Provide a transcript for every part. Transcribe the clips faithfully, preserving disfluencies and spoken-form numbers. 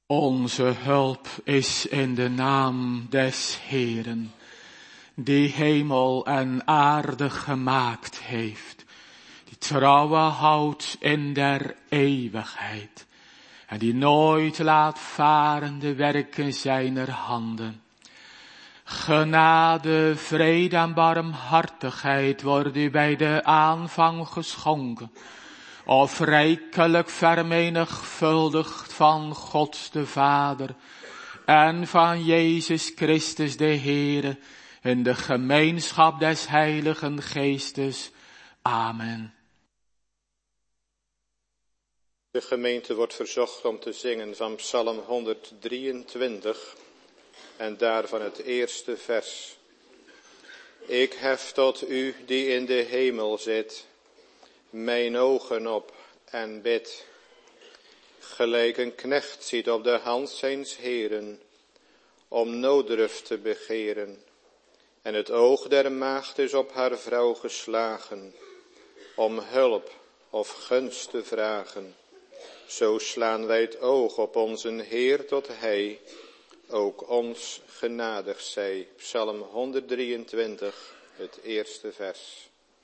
Onze hulp is in de naam des Heeren, die hemel en aarde gemaakt heeft, die trouwen houdt in der eeuwigheid, en die nooit laat varen de werken zijner handen. Genade, vrede en barmhartigheid worden u bij de aanvang geschonken, of rijkelijk vermenigvuldigd van God de Vader en van Jezus Christus de Heere in de gemeenschap des Heiligen Geestes. Amen. De gemeente wordt verzocht om te zingen van Psalm honderddrieëntwintig en daarvan het eerste vers. Ik hef tot u die in de hemel zit, mijn ogen op en bid. Gelijk een knecht ziet op de hand zijns heren, om nooddruf te begeren. En het oog der maagd is op haar vrouw geslagen, om hulp of gunst te vragen. Zo slaan wij het oog op onze Heer tot Hij, ook ons genadig zij. Psalm honderddrieëntwintig, het eerste vers.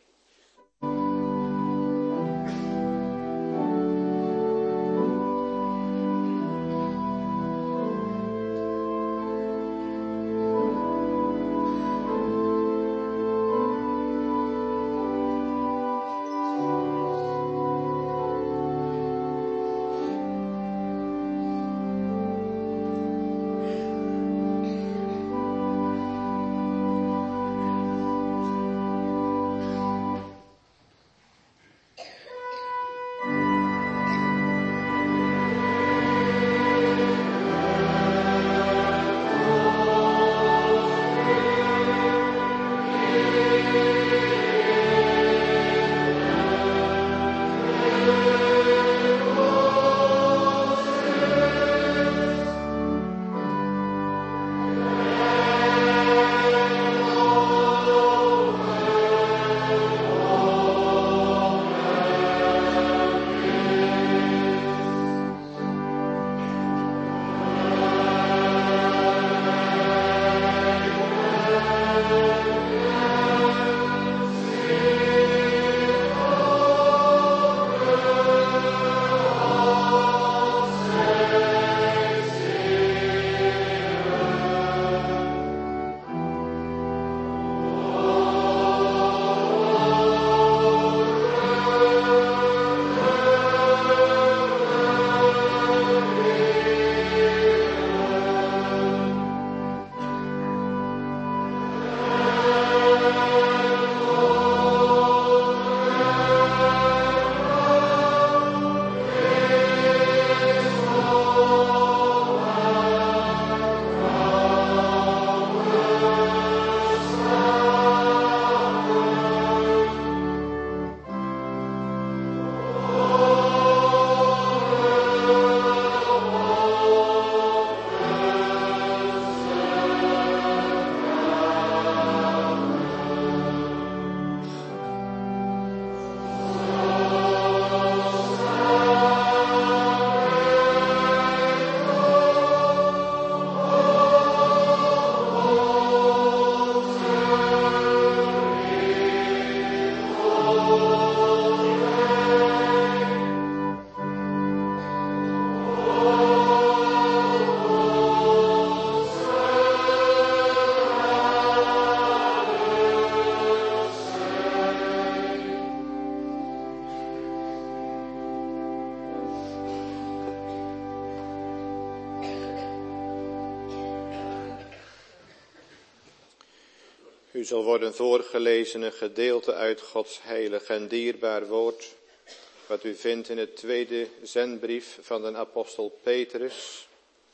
U zal worden voorgelezen een gedeelte uit Gods heilig en dierbaar woord, wat u vindt in het tweede zendbrief van de apostel Petrus,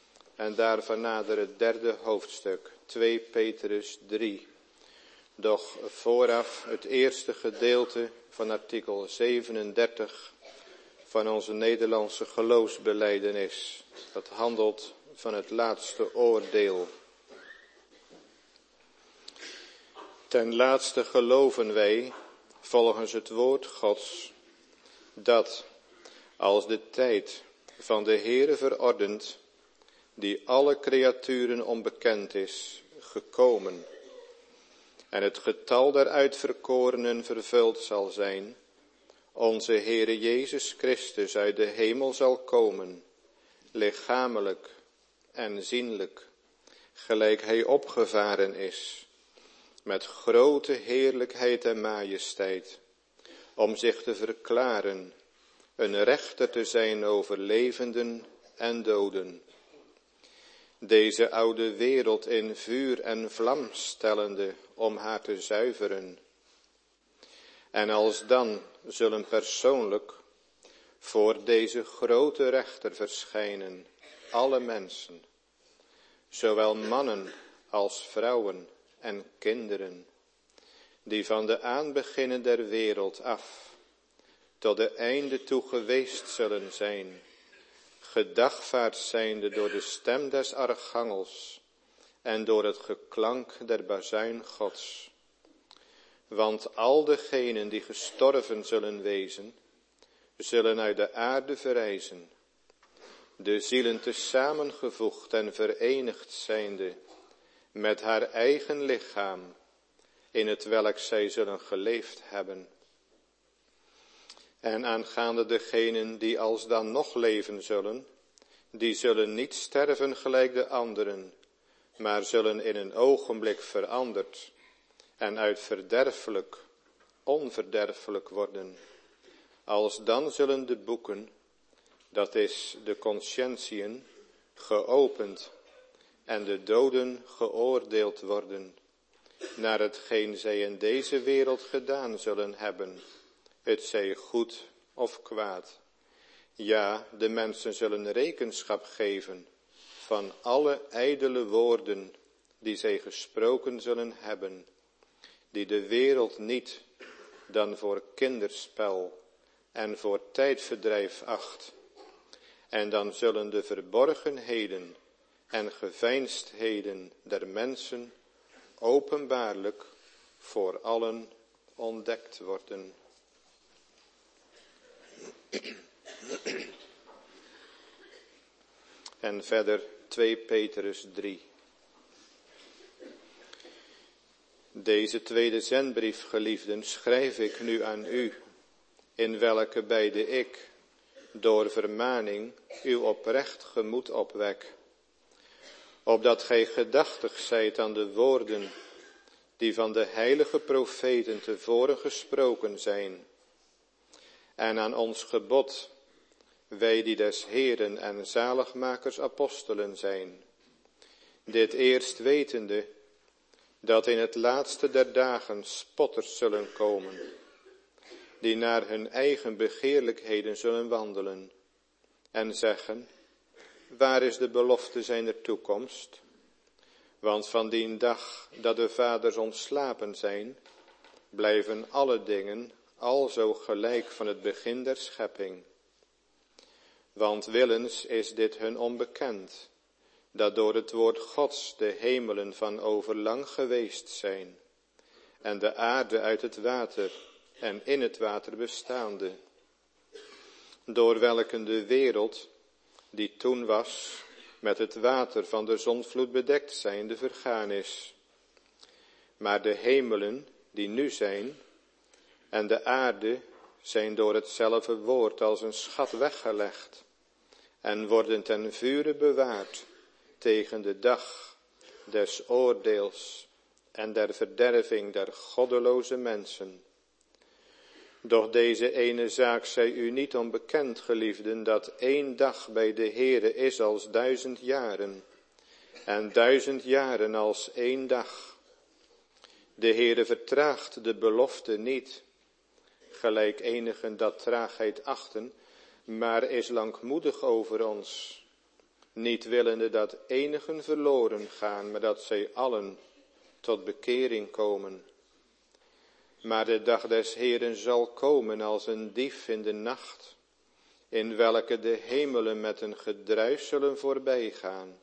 en daarvan nader het derde hoofdstuk, twee Petrus drie. Doch vooraf het eerste gedeelte van artikel zevenendertig van onze Nederlandse geloofsbelijdenis. Dat handelt van het laatste oordeel. Ten laatste geloven wij, volgens het woord Gods, dat als de tijd van de Heere verordent die alle creaturen onbekend is, gekomen. En het getal der uitverkorenen vervuld zal zijn, onze Heere Jezus Christus uit de hemel zal komen, lichamelijk en zienlijk, gelijk hij opgevaren is, met grote heerlijkheid en majesteit, om zich te verklaren, een rechter te zijn over levenden en doden. Deze oude wereld in vuur en vlam stellende om haar te zuiveren. En alsdan zullen persoonlijk voor deze grote rechter verschijnen alle mensen, zowel mannen als vrouwen en kinderen, die van de aanbeginnen der wereld af tot de einde toe geweest zullen zijn, gedagvaard zijnde door de stem des archangels en door het geklank der bazuin Gods. Want al degenen die gestorven zullen wezen, zullen uit de aarde verrijzen, de zielen tesamengevoegd en verenigd zijnde met haar eigen lichaam, in het welk zij zullen geleefd hebben. En aangaande degenen die alsdan nog leven zullen, die zullen niet sterven gelijk de anderen, maar zullen in een ogenblik veranderd en uit verderfelijk onverderfelijk worden. Alsdan zullen de boeken, dat is de conscientieën, geopend en de doden geoordeeld worden, naar hetgeen zij in deze wereld gedaan zullen hebben, het zij goed of kwaad. Ja, de mensen zullen rekenschap geven van alle ijdele woorden die zij gesproken zullen hebben, die de wereld niet dan voor kinderspel en voor tijdverdrijf acht. En dan zullen de verborgenheden en geveinsdheden der mensen openbaarlijk voor allen ontdekt worden. En verder twee Petrus drie. Deze tweede zendbrief, geliefden, schrijf ik nu aan u, in welke beide ik, door vermaning, uw oprecht gemoed opwek, opdat gij gedachtig zijt aan de woorden die van de heilige profeten tevoren gesproken zijn, en aan ons gebod, wij die des Heeren en zaligmakers apostelen zijn, dit eerst wetende, dat in het laatste der dagen spotters zullen komen, die naar hun eigen begeerlijkheden zullen wandelen, en zeggen, waar is de belofte zijner toekomst? Want van die dag dat de vaders ontslapen zijn, blijven alle dingen alzo gelijk van het begin der schepping. Want willens is dit hun onbekend, dat door het woord Gods de hemelen van overlang geweest zijn, en de aarde uit het water en in het water bestaande, door welke de wereld, die toen was, met het water van de zondvloed bedekt zijnde vergaan is. Maar de hemelen, die nu zijn, en de aarde, zijn door hetzelfde woord als een schat weggelegd, en worden ten vure bewaard tegen de dag des oordeels en der verderving der goddeloze mensen. Doch deze ene zaak zij u niet onbekend, geliefden, dat één dag bij de Heere is als duizend jaren, en duizend jaren als één dag. De Heere vertraagt de belofte niet, gelijk enigen dat traagheid achten, maar is langmoedig over ons, niet willende dat enigen verloren gaan, maar dat zij allen tot bekering komen. Maar de dag des Heeren zal komen als een dief in de nacht, in welke de hemelen met een gedruis zullen voorbijgaan,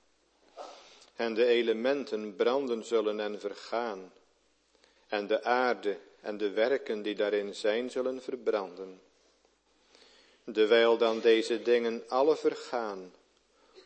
en de elementen branden zullen en vergaan, en de aarde en de werken die daarin zijn zullen verbranden. Dewijl dan deze dingen alle vergaan,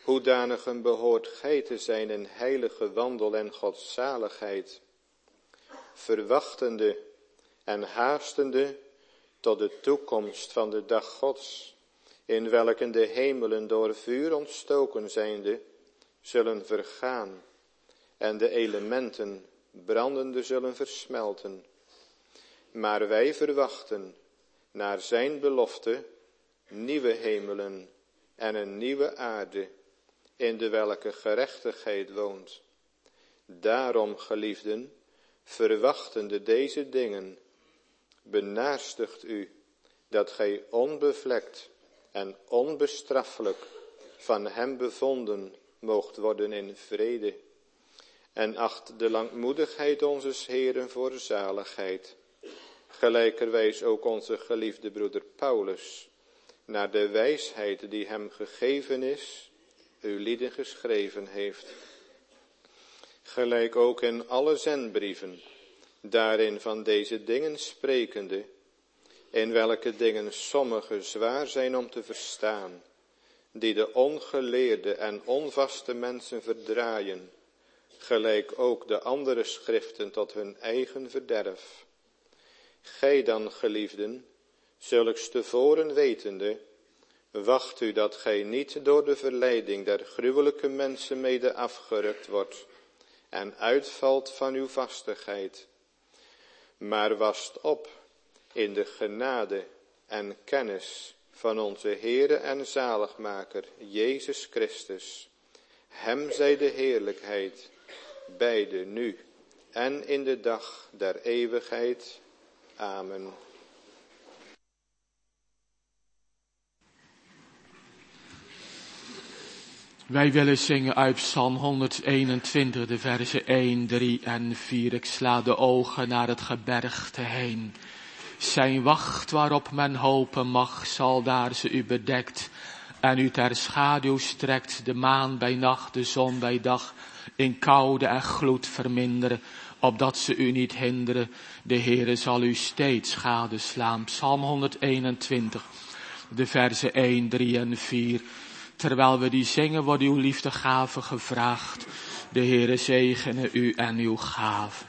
Hoedanigen behoort gij te zijn in heilige wandel en godzaligheid, verwachtende en haastende tot de toekomst van de dag Gods, in welke de hemelen door vuur ontstoken zijnde zullen vergaan en de elementen brandende zullen versmelten. Maar wij verwachten naar zijn belofte nieuwe hemelen en een nieuwe aarde, in de welke gerechtigheid woont. Daarom, geliefden, verwachtende deze dingen, benaarstigt u dat gij onbevlekt en onbestraffelijk van hem bevonden moogt worden in vrede. En acht de langmoedigheid onzes Heeren voor zaligheid, gelijkerwijs ook onze geliefde broeder Paulus, naar de wijsheid die hem gegeven is, uw lieden geschreven heeft. Gelijk ook in alle zendbrieven, daarin van deze dingen sprekende, in welke dingen sommige zwaar zijn om te verstaan, die de ongeleerde en onvaste mensen verdraaien, gelijk ook de andere schriften tot hun eigen verderf. Gij dan, geliefden, zulks tevoren wetende, wacht u dat gij niet door de verleiding der gruwelijke mensen mede afgerukt wordt en uitvalt van uw vastigheid, maar wast op in de genade en kennis van onze Heere en Zaligmaker, Jezus Christus. Hem zij de heerlijkheid, beide nu en in de dag der eeuwigheid. Amen. Wij willen zingen uit Psalm honderdeenentwintig, de versen één, drie en vier. Ik sla de ogen naar het gebergte heen. Zijn wacht waarop men hopen mag, zal daar ze u bedekt en u ter schaduw strekt, de maan bij nacht, de zon bij dag, in koude en gloed verminderen, opdat ze u niet hinderen. De Heere zal u steeds gadeslaan. Psalm honderdeenentwintig, de versen één, drie en vier. Terwijl we die zingen, wordt uw liefdegave gevraagd. De Heere zegene u en uw gave.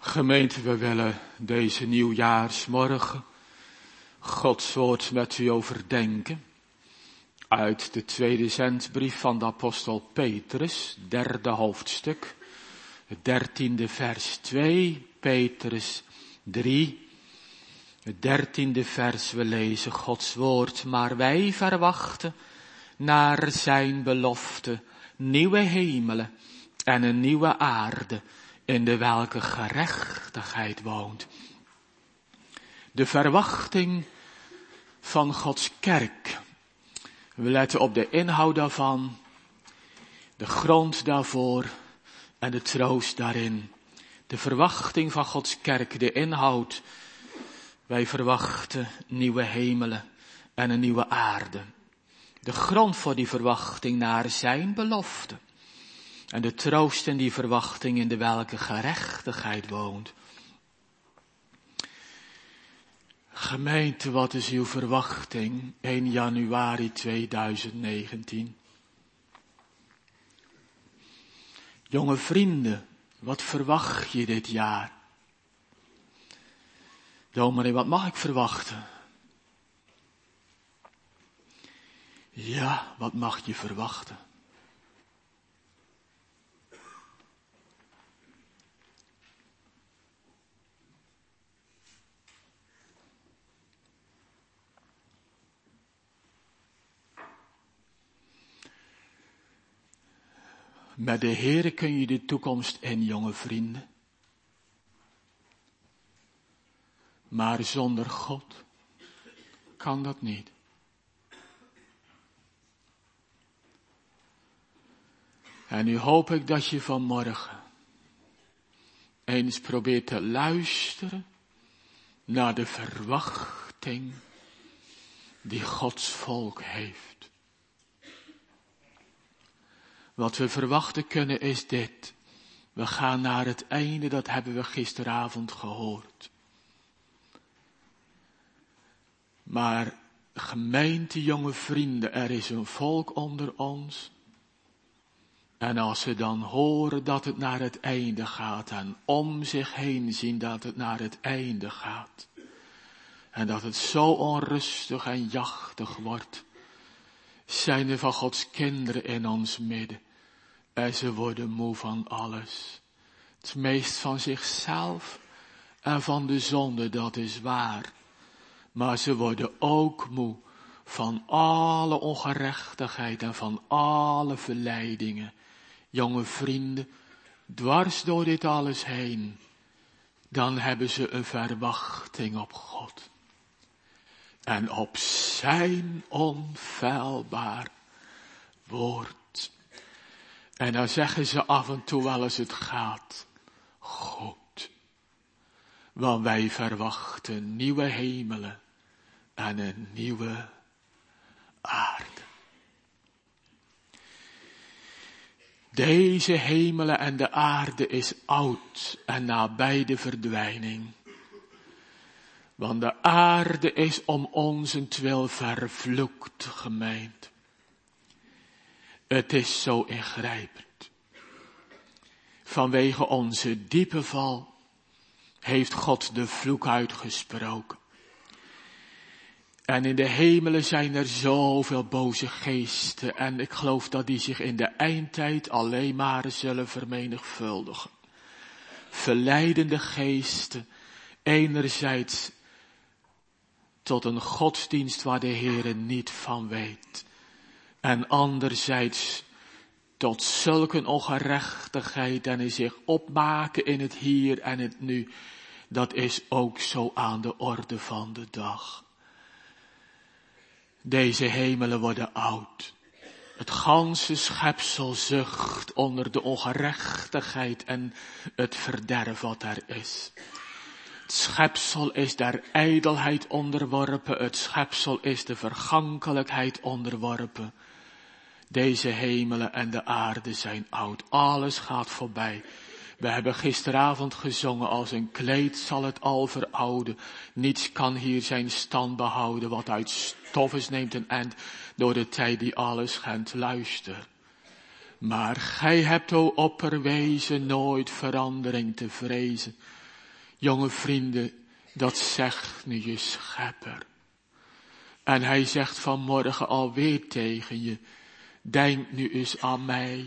Gemeente, we willen deze nieuwjaarsmorgen Gods woord met u overdenken. Uit de tweede zendbrief van de apostel Petrus, derde hoofdstuk, het dertiende vers twee, Petrus drie, het dertiende vers, we lezen Gods woord. Maar wij verwachten naar zijn belofte nieuwe hemelen en een nieuwe aarde, in de welke gerechtigheid woont. De verwachting van Gods kerk. We letten op de inhoud daarvan, de grond daarvoor en de troost daarin. De verwachting van Gods kerk, de inhoud. Wij verwachten nieuwe hemelen en een nieuwe aarde. De grond voor die verwachting naar zijn belofte. En de troost in die verwachting in de welke gerechtigheid woont. Gemeente, wat is uw verwachting één januari tweeduizend negentien? Jonge vrienden, wat verwacht je dit jaar? Dominee, wat mag ik verwachten? Ja, wat mag je verwachten? Met de Heere kun je de toekomst in, jonge vrienden. Maar zonder God kan dat niet. En nu hoop ik dat je vanmorgen eens probeert te luisteren naar de verwachting die Gods volk heeft. Wat we verwachten kunnen is dit. We gaan naar het einde, dat hebben we gisteravond gehoord. Maar gemeente, jonge vrienden, er is een volk onder ons. En als ze dan horen dat het naar het einde gaat en om zich heen zien dat het naar het einde gaat. En dat het zo onrustig en jachtig wordt. Zijn er van Gods kinderen in ons midden. En ze worden moe van alles. Het meest van zichzelf en van de zonde, dat is waar. Maar ze worden ook moe van alle ongerechtigheid en van alle verleidingen. Jonge vrienden, dwars door dit alles heen, dan hebben ze een verwachting op God. En op zijn onfeilbaar woord. En dan zeggen ze af en toe wel eens het gaat goed. Want wij verwachten nieuwe hemelen en een nieuwe aarde. Deze hemelen en de aarde is oud en nabij de verdwijning. Want de aarde is om onzentwil vervloekt, gemeente. Het is zo ingrijpend. Vanwege onze diepe val heeft God de vloek uitgesproken. En in de hemelen zijn er zoveel boze geesten. En ik geloof dat die zich in de eindtijd alleen maar zullen vermenigvuldigen. Verleidende geesten. Enerzijds tot een godsdienst waar de Heere niet van weet. En anderzijds tot zulke ongerechtigheid en in zich opmaken in het hier en het nu. Dat is ook zo aan de orde van de dag. Deze hemelen worden oud. Het ganse schepsel zucht onder de ongerechtigheid en het verderf wat er is. Het schepsel is der ijdelheid onderworpen. Het schepsel is de vergankelijkheid onderworpen. Deze hemelen en de aarde zijn oud. Alles gaat voorbij. We hebben gisteravond gezongen, als een kleed zal het al verouden. Niets kan hier zijn stand behouden. Wat uit stof is neemt een eind door de tijd die alles schendt. Luister. Maar gij hebt, o opperwezen, nooit verandering te vrezen. Jonge vrienden, dat zegt nu je schepper. En hij zegt vanmorgen alweer tegen je, denk nu eens aan mij.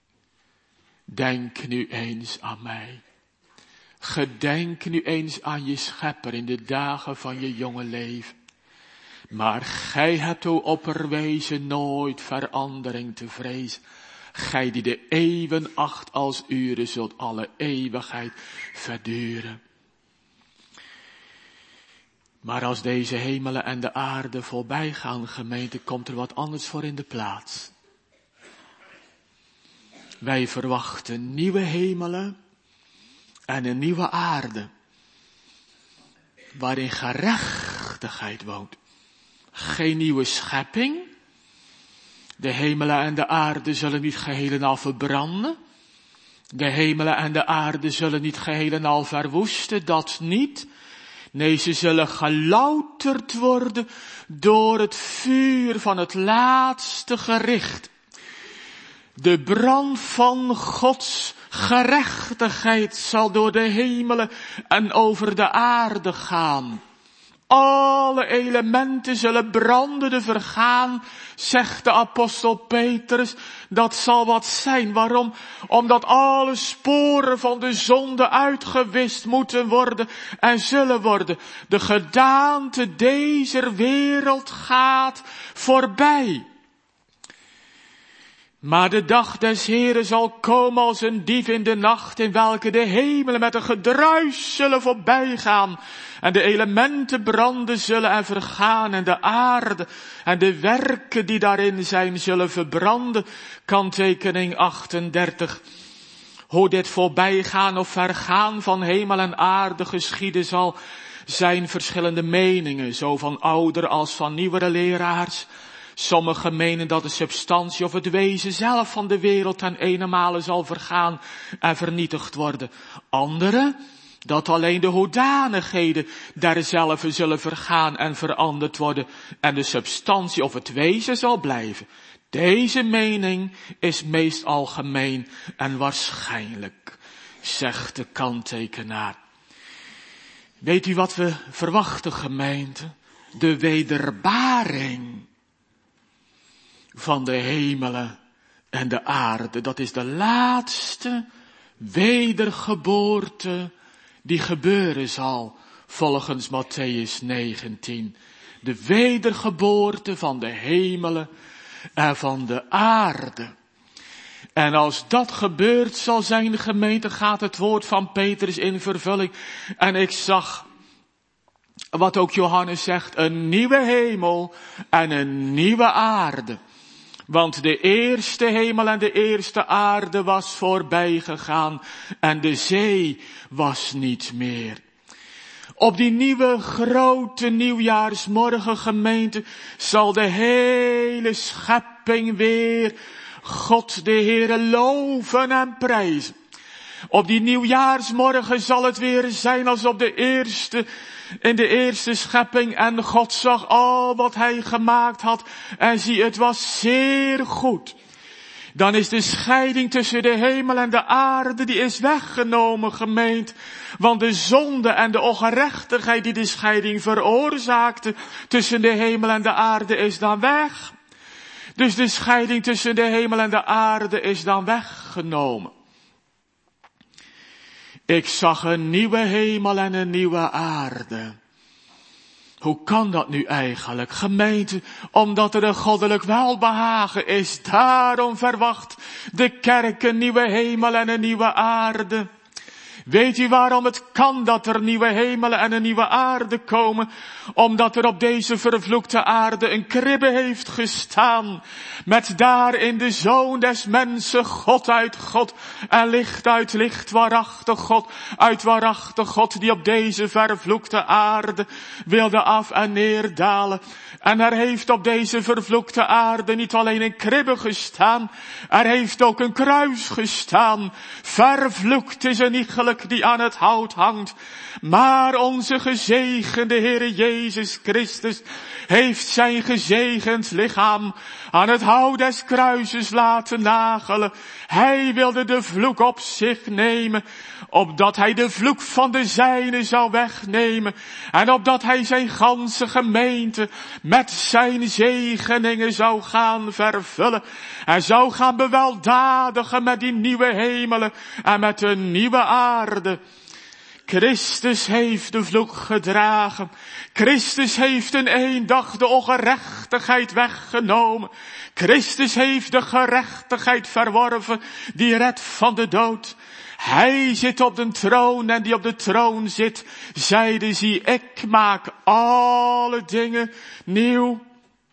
Denk nu eens aan mij. Gedenk nu eens aan je schepper in de dagen van je jonge leven. Maar gij hebt, o opperwezen, nooit verandering te vrezen. Gij die de eeuwen acht als uren, zult alle eeuwigheid verduren. Maar als deze hemelen en de aarde voorbij gaan, gemeente, komt er wat anders voor in de plaats. Wij verwachten nieuwe hemelen en een nieuwe aarde, waarin gerechtigheid woont. Geen nieuwe schepping. De hemelen en de aarde zullen niet geheel en al verbranden. De hemelen en de aarde zullen niet geheel en al verwoesten, dat niet. Nee, ze zullen gelouterd worden door het vuur van het laatste gericht. De brand van Gods gerechtigheid zal door de hemelen en over de aarde gaan. Alle elementen zullen brandende vergaan, zegt de apostel Petrus. Dat zal wat zijn. Waarom? Omdat alle sporen van de zonde uitgewist moeten worden en zullen worden. De gedaante deze wereld gaat voorbij. Maar de dag des Heren zal komen als een dief in de nacht, in welke de hemelen met een gedruis zullen voorbijgaan. En de elementen branden zullen en vergaan, en de aarde en de werken die daarin zijn zullen verbranden. Kanttekening achtendertig. Hoe dit voorbijgaan of vergaan van hemel en aarde geschieden zal, zijn verschillende meningen, zo van oudere als van nieuwere leraars. Sommigen menen dat de substantie of het wezen zelf van de wereld ten eenenmale zal vergaan en vernietigd worden. Anderen, dat alleen de hoedanigheden derzelve zullen vergaan en veranderd worden en de substantie of het wezen zal blijven. Deze mening is meest algemeen en waarschijnlijk, zegt de kanttekenaar. Weet u wat we verwachten, gemeente? De wederbaring van de hemelen en de aarde. Dat is de laatste wedergeboorte die gebeuren zal, volgens Mattheüs negentien. De wedergeboorte van de hemelen en van de aarde. En als dat gebeurd zal zijn, gemeente, gaat het woord van Petrus in vervulling. En ik zag, wat ook Johannes zegt, een nieuwe hemel en een nieuwe aarde. Want de eerste hemel en de eerste aarde was voorbij gegaan en de zee was niet meer. Op die nieuwe grote nieuwjaarsmorgen, gemeente, zal de hele schepping weer God de Heere loven en prijzen. Op die nieuwjaarsmorgen zal het weer zijn als op de eerste, in de eerste schepping. En God zag al wat hij gemaakt had. En zie, het was zeer goed. Dan is de scheiding tussen de hemel en de aarde, die is weggenomen, gemeend. Want de zonde en de ongerechtigheid die de scheiding veroorzaakte tussen de hemel en de aarde is dan weg. Dus de scheiding tussen de hemel en de aarde is dan weggenomen. Ik zag een nieuwe hemel en een nieuwe aarde. Hoe kan dat nu eigenlijk, gemeente? Omdat er een goddelijk welbehagen is. Daarom verwacht de kerk een nieuwe hemel en een nieuwe aarde. Weet u waarom het kan dat er nieuwe hemelen en een nieuwe aarde komen? Omdat er op deze vervloekte aarde een kribbe heeft gestaan. Met daarin de Zoon des mensen, God uit God en licht uit licht, waarachtig God uit waarachtig God, die op deze vervloekte aarde wilde af en neerdalen. En er heeft op deze vervloekte aarde niet alleen een kribbe gestaan, er heeft ook een kruis gestaan. Vervloekt is een iegelijk melk die aan het hout hangt. Maar onze gezegende Heere Jezus Christus heeft zijn gezegend lichaam aan het hout des kruises laten nagelen. Hij wilde de vloek op zich nemen, opdat hij de vloek van de zijne zou wegnemen. En opdat hij zijn ganse gemeente met zijn zegeningen zou gaan vervullen. En zou gaan beweldadigen met die nieuwe hemelen en met de nieuwe aarde. Christus heeft de vloek gedragen. Christus heeft in één dag de ongerechtigheid weggenomen. Christus heeft de gerechtigheid verworven die redt van de dood. Hij zit op de troon en die op de troon zit, zeide zie, ik maak alle dingen nieuw.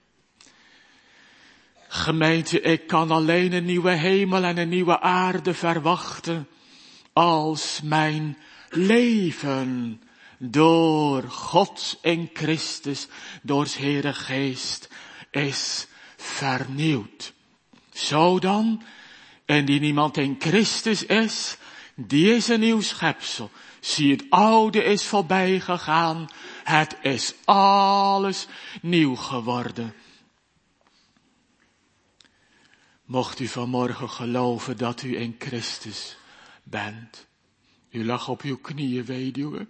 Gemeente, ik kan alleen een nieuwe hemel en een nieuwe aarde verwachten als mijn leven door God in Christus, door zijn Heere Geest, is vernieuwd. Zo dan, en die niemand in Christus is, die is een nieuw schepsel. Zie, het oude is voorbij gegaan, het is alles nieuw geworden. Mocht u vanmorgen geloven dat u in Christus bent. U lag op uw knieën, weduwe.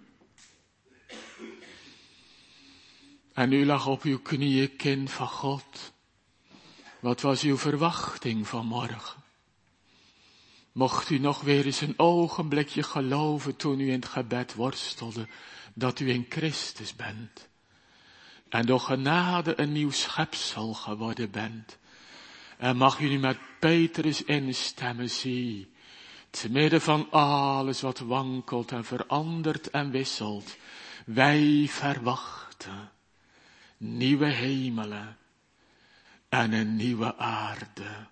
En u lag op uw knieën, kind van God. Wat was uw verwachting vanmorgen? Mocht u nog weer eens een ogenblikje geloven toen u in het gebed worstelde, dat u in Christus bent. En door genade een nieuw schepsel geworden bent. En mag u nu met Petrus instemmen, zie, te midden van alles wat wankelt en verandert en wisselt, wij verwachten nieuwe hemelen en een nieuwe aarde.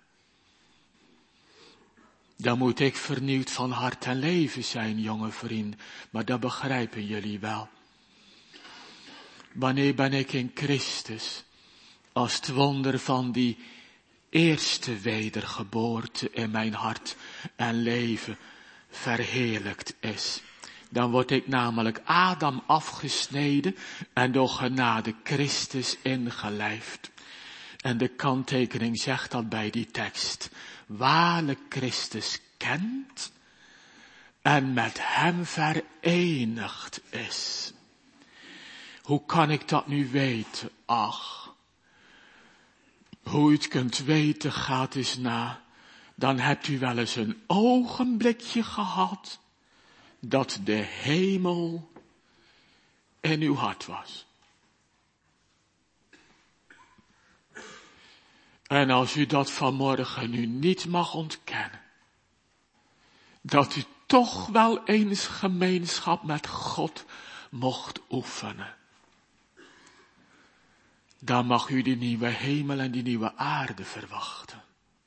Dan moet ik vernieuwd van hart en leven zijn, jonge vriend, maar dat begrijpen jullie wel. Wanneer ben ik in Christus, als het wonder van die eerste wedergeboorte in mijn hart en leven verheerlijkt is. Dan word ik namelijk Adam afgesneden en door genade Christus ingelijfd. En de kanttekening zegt dat bij die tekst. Waarlijk Christus kent en met hem verenigd is. Hoe kan ik dat nu weten? Ach, hoe u het kunt weten gaat eens na. Dan hebt u wel eens een ogenblikje gehad dat de hemel in uw hart was. En als u dat vanmorgen nu niet mag ontkennen, dat u toch wel eens gemeenschap met God mocht oefenen, dan mag u die nieuwe hemel en die nieuwe aarde verwachten.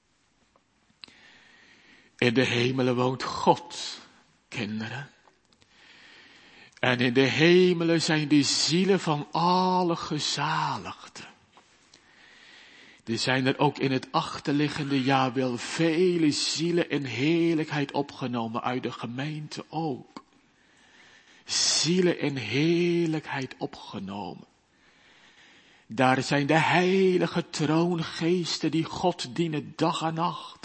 In de hemelen woont God, kinderen. En in de hemelen zijn de zielen van alle gezaligden. Er zijn er ook in het achterliggende jaar wel vele zielen in heerlijkheid opgenomen, uit de gemeente ook. Zielen in heerlijkheid opgenomen. Daar zijn de heilige troongeesten die God dienen dag en nacht.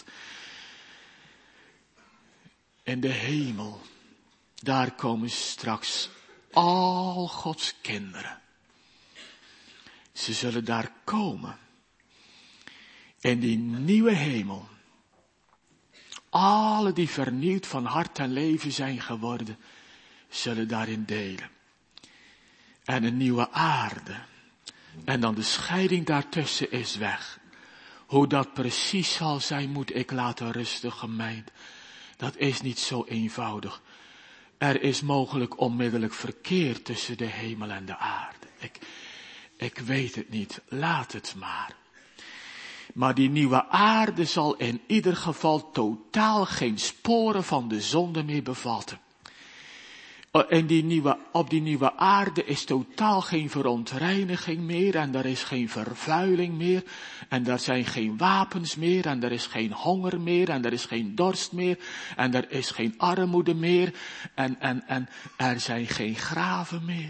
In de hemel, daar komen straks al Gods kinderen. Ze zullen daar komen. In die nieuwe hemel. Alle die vernieuwd van hart en leven zijn geworden, zullen daarin delen. En een nieuwe aarde. En dan de scheiding daartussen is weg. Hoe dat precies zal zijn, moet ik laten rusten, gemeente. Dat is niet zo eenvoudig. Er is mogelijk onmiddellijk verkeer tussen de hemel en de aarde. Ik, ik weet het niet, laat het maar. Maar die nieuwe aarde zal in ieder geval totaal geen sporen van de zonde meer bevatten. En die nieuwe, op die nieuwe aarde is totaal geen verontreiniging meer en er is geen vervuiling meer en er zijn geen wapens meer en er is geen honger meer en er is geen dorst meer en er is geen armoede meer en, en, en er zijn geen graven meer.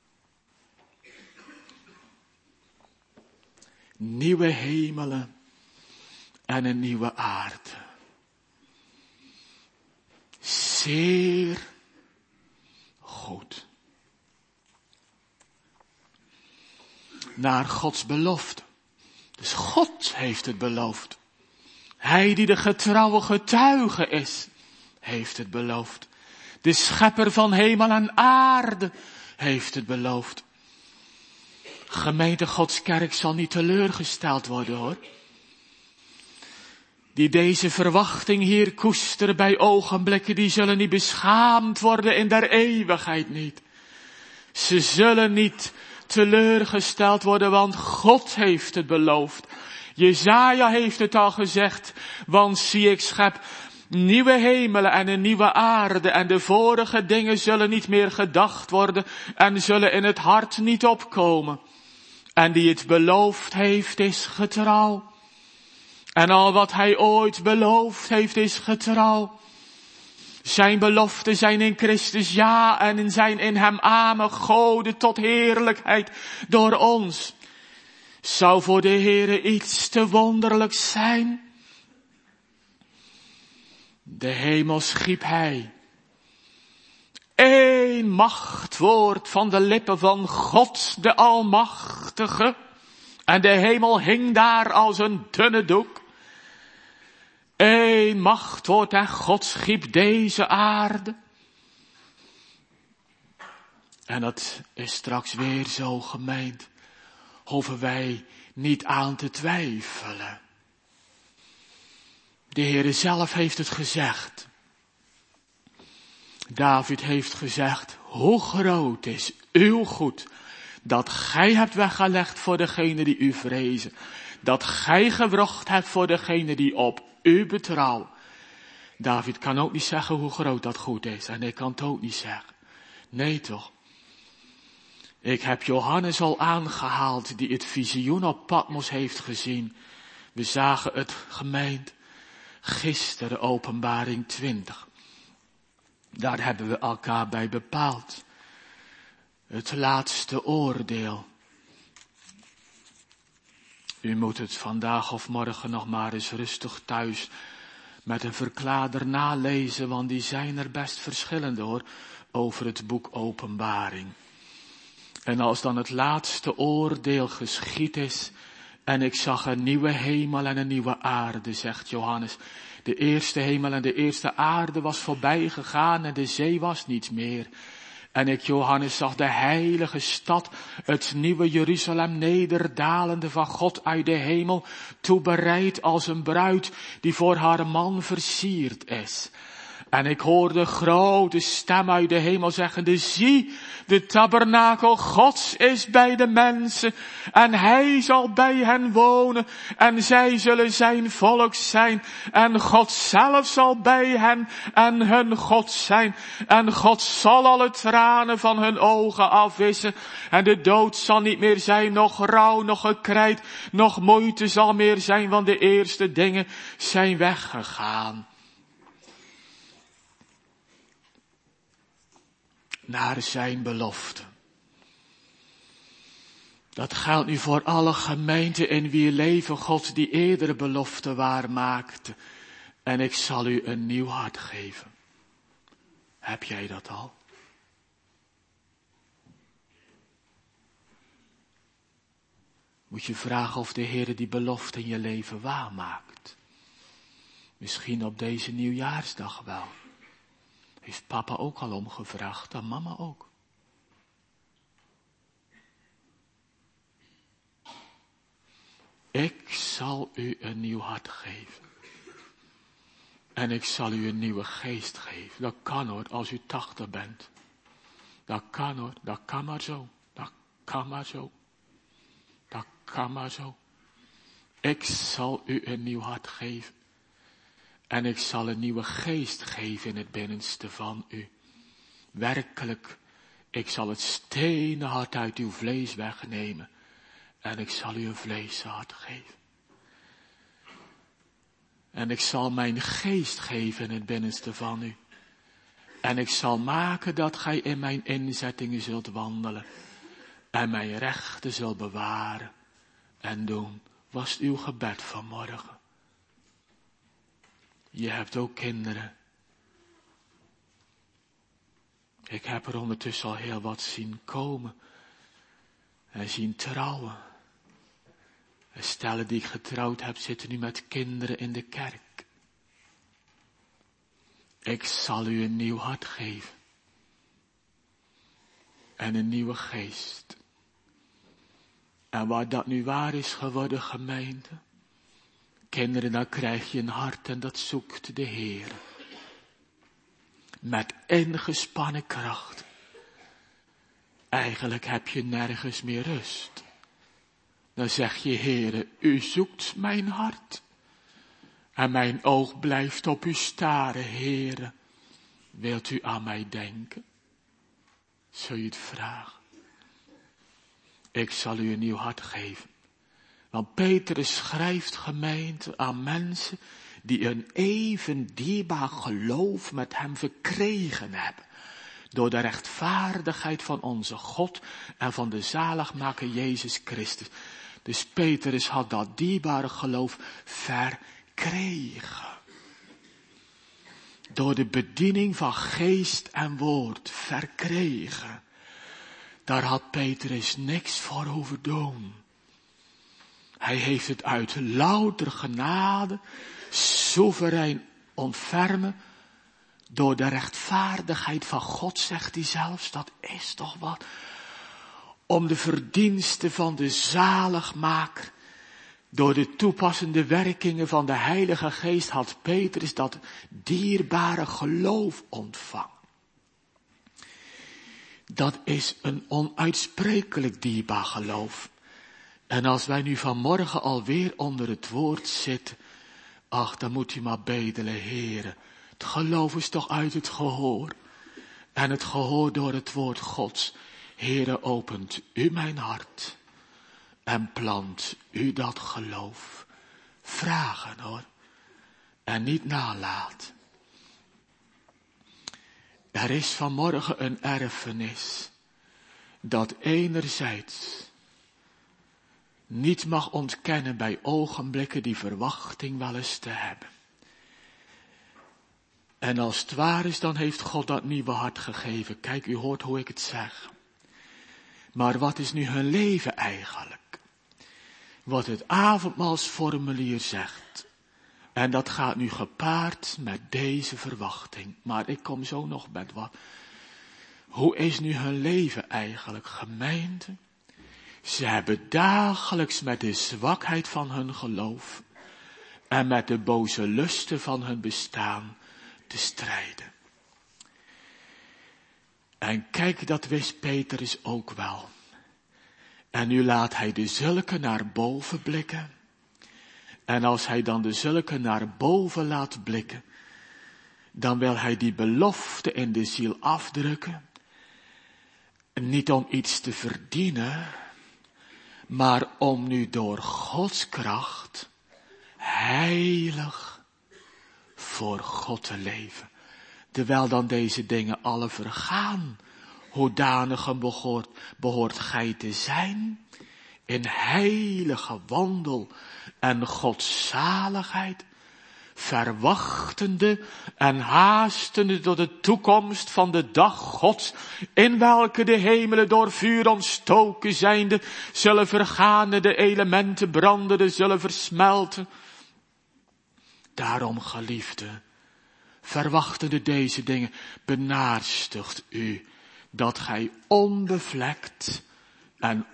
Nieuwe hemelen en een nieuwe aarde. Zeer goed. Naar Gods belofte. Dus God heeft het beloofd. Hij die de getrouwe getuige is, heeft het beloofd. De schepper van hemel en aarde heeft het beloofd. Gemeente Gods kerk zal niet teleurgesteld worden hoor. Die deze verwachting hier koesteren bij ogenblikken, die zullen niet beschaamd worden in der eeuwigheid niet. Ze zullen niet teleurgesteld worden, want God heeft het beloofd. Jesaja heeft het al gezegd, want zie ik schep nieuwe hemelen en een nieuwe aarde en de vorige dingen zullen niet meer gedacht worden en zullen in het hart niet opkomen. En die het beloofd heeft is getrouw. En al wat hij ooit beloofd heeft is getrouw. Zijn beloften zijn in Christus ja en zijn in hem amen goden tot heerlijkheid door ons. Zou voor de Heere iets te wonderlijk zijn? De hemel schiep hij. Eén machtwoord van de lippen van God de Almachtige. En de hemel hing daar als een dunne doek. Eén machtwoord en God schiep deze aarde. En dat is straks weer zo gemeend. Hoeven wij niet aan te twijfelen. De Heere zelf heeft het gezegd. David heeft gezegd, hoe groot is uw goed, dat gij hebt weggelegd voor degene die u vrezen. Dat gij gewrocht hebt voor degene die op u betrouwen. David kan ook niet zeggen hoe groot dat goed is. En ik kan het ook niet zeggen. Nee toch. Ik heb Johannes al aangehaald die het visioen op Patmos heeft gezien. We zagen het gemeend. Gisteren Openbaring twintig. Daar hebben we elkaar bij bepaald. Het laatste oordeel. U moet het vandaag of morgen nog maar eens rustig thuis met een verklaarder nalezen, want die zijn er best verschillende hoor, over het boek Openbaring. En als dan het laatste oordeel geschied is, en ik zag een nieuwe hemel en een nieuwe aarde, zegt Johannes. De eerste hemel en de eerste aarde was voorbij gegaan en de zee was niet meer. En ik, Johannes, zag de heilige stad, het nieuwe Jeruzalem, nederdalende van God uit de hemel, toebereid als een bruid die voor haar man versierd is. En ik hoorde grote stem uit de hemel zeggende, zie, de tabernakel Gods is bij de mensen en hij zal bij hen wonen en zij zullen zijn volk zijn en God zelf zal bij hen en hun God zijn en God zal alle tranen van hun ogen afwissen en de dood zal niet meer zijn, nog rouw, nog gekrijt, nog moeite zal meer zijn, want de eerste dingen zijn weggegaan. Naar zijn belofte. Dat geldt nu voor alle gemeenten in wie leven God die eerdere belofte waar maakte. En ik zal u een nieuw hart geven. Heb jij dat al? Moet je vragen of de Heer die belofte in je leven waarmaakt. Misschien op deze nieuwjaarsdag wel. Heeft papa ook al omgevraagd en mama ook. Ik zal u een nieuw hart geven. En ik zal u een nieuwe geest geven. Dat kan hoor, als u tachtig bent. Dat kan hoor, dat kan maar zo. Dat kan maar zo. Dat kan maar zo. Ik zal u een nieuw hart geven. En ik zal een nieuwe geest geven in het binnenste van u. Werkelijk, ik zal het stenen hart uit uw vlees wegnemen. En ik zal u een vleeshart geven. En ik zal mijn geest geven in het binnenste van u. En ik zal maken dat gij in mijn inzettingen zult wandelen. En mijn rechten zult bewaren. En doen, was het uw gebed vanmorgen. Je hebt ook kinderen. Ik heb er ondertussen al heel wat zien komen. En zien trouwen. En stellen die ik getrouwd heb zitten nu met kinderen in de kerk. Ik zal u een nieuw hart geven. En een nieuwe geest. En waar dat nu waar is geworden, gemeente. Kinderen, dan krijg je een hart en dat zoekt de Heer. Met ingespannen kracht. Eigenlijk heb je nergens meer rust. Dan zeg je, Heere, u zoekt mijn hart. En mijn oog blijft op u staren, Heere. Wilt u aan mij denken? Zul je het vragen? Ik zal u een nieuw hart geven. Want Petrus schrijft, gemeente, aan mensen die een even dierbaar geloof met hem verkregen hebben. Door de rechtvaardigheid van onze God en van de zaligmaker Jezus Christus. Dus Petrus had dat dierbare geloof verkregen. Door de bediening van geest en woord verkregen. Daar had Petrus niks voor hoeven doen. Hij heeft het uit louter genade, soeverein ontfermen, door de rechtvaardigheid van God, zegt hij zelfs, dat is toch wat. Om de verdiensten van de zaligmaker, door de toepassende werkingen van de Heilige Geest, had Petrus dat dierbare geloof ontvangen. Dat is een onuitsprekelijk dierbaar geloof. En als wij nu vanmorgen alweer onder het woord zitten, ach, dan moet u maar bedelen, Heere. Het geloof is toch uit het gehoor. En het gehoor door het woord Gods. Heere, opent u mijn hart. En plant u dat geloof. Vragen hoor. En niet nalaten. Er is vanmorgen een erfenis. Dat enerzijds niet mag ontkennen bij ogenblikken die verwachting wel eens te hebben. En als het waar is, dan heeft God dat nieuwe hart gegeven. Kijk, u hoort hoe ik het zeg. Maar wat is nu hun leven eigenlijk? Wat het avondmaalsformulier zegt. En dat gaat nu gepaard met deze verwachting. Maar ik kom zo nog met wat. Hoe is nu hun leven eigenlijk, gemeente? Ze hebben dagelijks met de zwakheid van hun geloof en met de boze lusten van hun bestaan te strijden. En kijk, dat wist Petrus ook wel. En nu laat hij de zulke naar boven blikken. En als hij dan de zulke naar boven laat blikken, dan wil hij die belofte in de ziel afdrukken. Niet om iets te verdienen, maar om nu door Gods kracht heilig voor God te leven. Terwijl dan deze dingen alle vergaan. Hoedanige behoort, behoort gij te zijn in heilige wandel en godzaligheid, verwachtende en haastende door de toekomst van de dag Gods, in welke de hemelen door vuur ontstoken zijnde, zullen vergaan, de elementen brandende zullen versmelten. Daarom, geliefde, verwachtende deze dingen, benaarstigt u dat gij onbevlekt en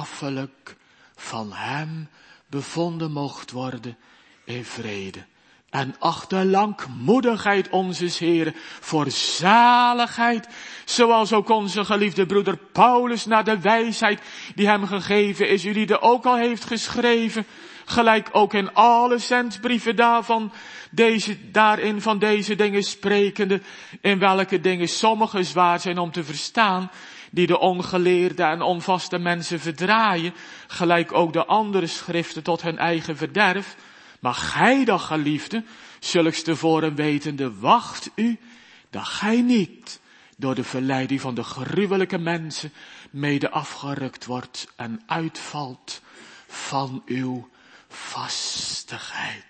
onbestraffelijk van hem bevonden mocht worden in vrede En ach de langmoedigheid onzes Heeren voor zaligheid, zoals ook onze geliefde broeder Paulus naar de wijsheid die hem gegeven is, jullie er ook al heeft geschreven, gelijk ook in alle zendbrieven daarvan, deze, daarin van deze dingen sprekende, in welke dingen sommige zwaar zijn om te verstaan, die de ongeleerde en onvaste mensen verdraaien, gelijk ook de andere schriften tot hun eigen verderf. Maar gij dan, geliefde, zulks tevoren wetende, wacht u, dat gij niet door de verleiding van de gruwelijke mensen mede afgerukt wordt en uitvalt van uw vastigheid.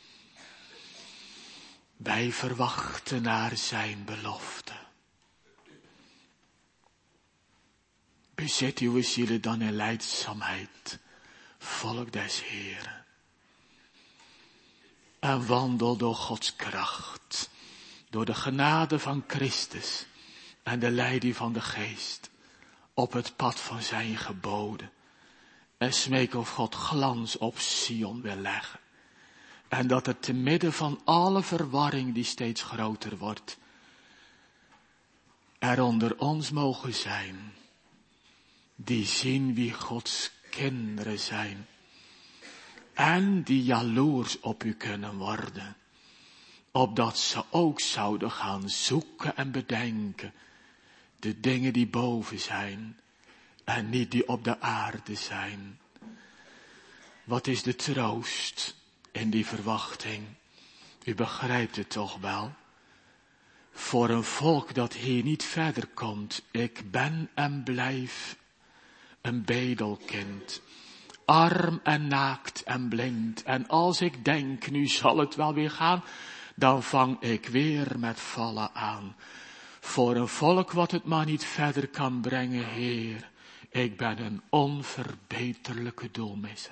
Wij verwachten naar zijn belofte. Bezit uw zielen dan in lijdzaamheid, volk des Heeren. En wandel door Gods kracht, door de genade van Christus en de leiding van de Geest, op het pad van zijn geboden. En smeek of God glans op Sion wil leggen. En dat er te midden van alle verwarring die steeds groter wordt, er onder ons mogen zijn, die zien wie Gods kinderen zijn. En die jaloers op u kunnen worden. Opdat ze ook zouden gaan zoeken en bedenken. De dingen die boven zijn. En niet die op de aarde zijn. Wat is de troost in die verwachting? U begrijpt het toch wel? Voor een volk dat hier niet verder komt. Ik ben en blijf een bedelkind. Arm en naakt en blind. En als ik denk, nu zal het wel weer gaan, dan vang ik weer met vallen aan. Voor een volk wat het maar niet verder kan brengen, Heer, ik ben een onverbeterlijke doelmisser.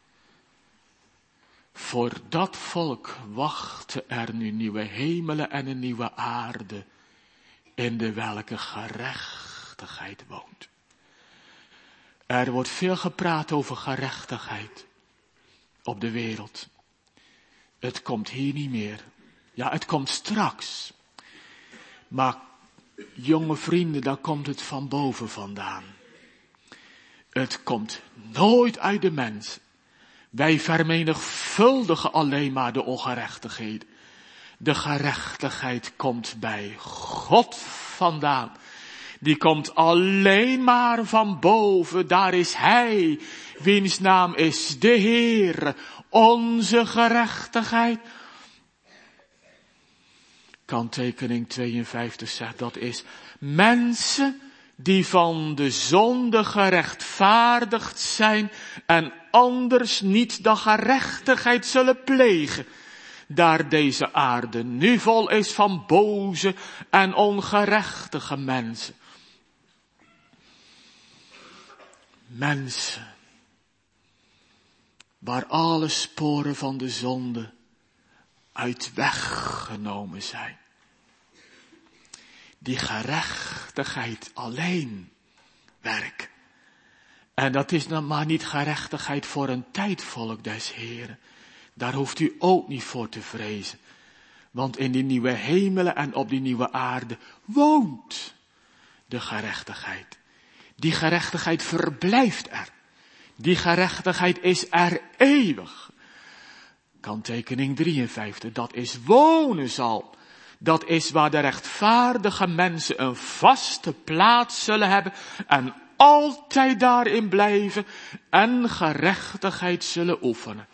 Voor dat volk wachten er nu nieuwe hemelen en een nieuwe aarde, in de welke gerechtigheid woont. Er wordt veel gepraat over gerechtigheid op de wereld. Het komt hier niet meer. Ja, het komt straks. Maar jonge vrienden, daar komt het van boven vandaan. Het komt nooit uit de mens. Wij vermenigvuldigen alleen maar de ongerechtigheden. De gerechtigheid komt bij God vandaan. Die komt alleen maar van boven. Daar is Hij, wiens naam is de Heer, onze gerechtigheid. Kanttekening tweeënvijftig zegt dat is mensen die van de zonde gerechtvaardigd zijn en anders niet de gerechtigheid zullen plegen. Daar deze aarde nu vol is van boze en ongerechtige mensen. Mensen waar alle sporen van de zonde uit weggenomen zijn. Die gerechtigheid alleen werkt. En dat is dan maar niet gerechtigheid voor een tijdvolk des Heren. Daar hoeft u ook niet voor te vrezen. Want in die nieuwe hemelen en op die nieuwe aarde woont de gerechtigheid. Die gerechtigheid verblijft er. Die gerechtigheid is er eeuwig. Kanttekening drieënvijftig, dat is wonen zal. Dat is waar de rechtvaardige mensen een vaste plaats zullen hebben en altijd daarin blijven en gerechtigheid zullen oefenen.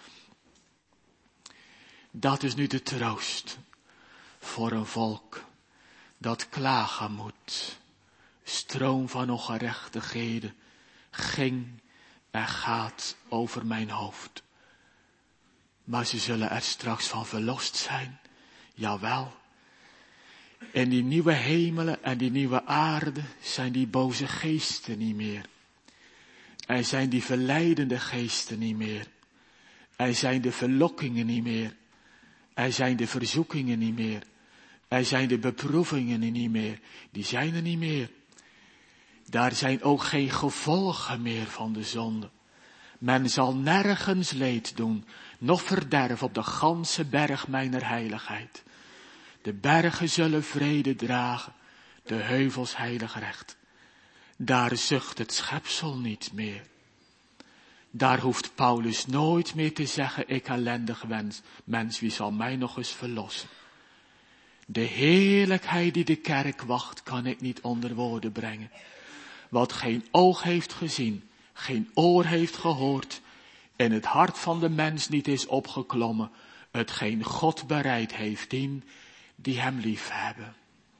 Dat is nu de troost voor een volk dat klagen moet. Stroom van ongerechtigheden ging en gaat over mijn hoofd. Maar ze zullen er straks van verlost zijn. Jawel. In die nieuwe hemelen en die nieuwe aarde zijn die boze geesten niet meer. Er zijn die verleidende geesten niet meer. Er zijn de verlokkingen niet meer. Er zijn de verzoekingen niet meer. Er zijn de beproevingen niet meer. Die zijn er niet meer. Daar zijn ook geen gevolgen meer van de zonde. Men zal nergens leed doen, noch verderf op de ganse berg mijner heiligheid. De bergen zullen vrede dragen, de heuvels heilig recht. Daar zucht het schepsel niet meer. Daar hoeft Paulus nooit meer te zeggen, ik ellendig wens, mens, wie zal mij nog eens verlossen? De heerlijkheid die de kerk wacht, kan ik niet onder woorden brengen. Wat geen oog heeft gezien, geen oor heeft gehoord, in het hart van de mens niet is opgeklommen, hetgeen God bereid heeft dien die hem lief hebben.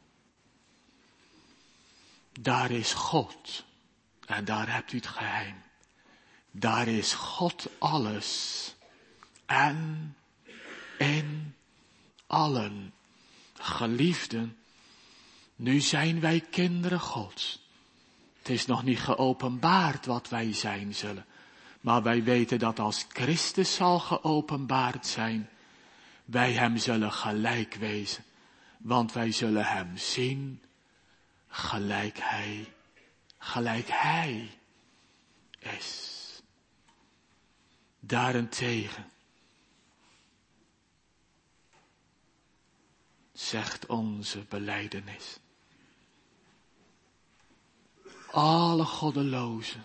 Daar is God, en daar hebt u het geheim. Daar is God alles, en in allen. Geliefden, nu zijn wij kinderen Gods. Het is nog niet geopenbaard wat wij zijn zullen. Maar wij weten dat als Christus zal geopenbaard zijn, wij hem zullen gelijk wezen. Want wij zullen hem zien, gelijk hij, gelijk hij is. Daarentegen zegt onze belijdenis: alle goddelozen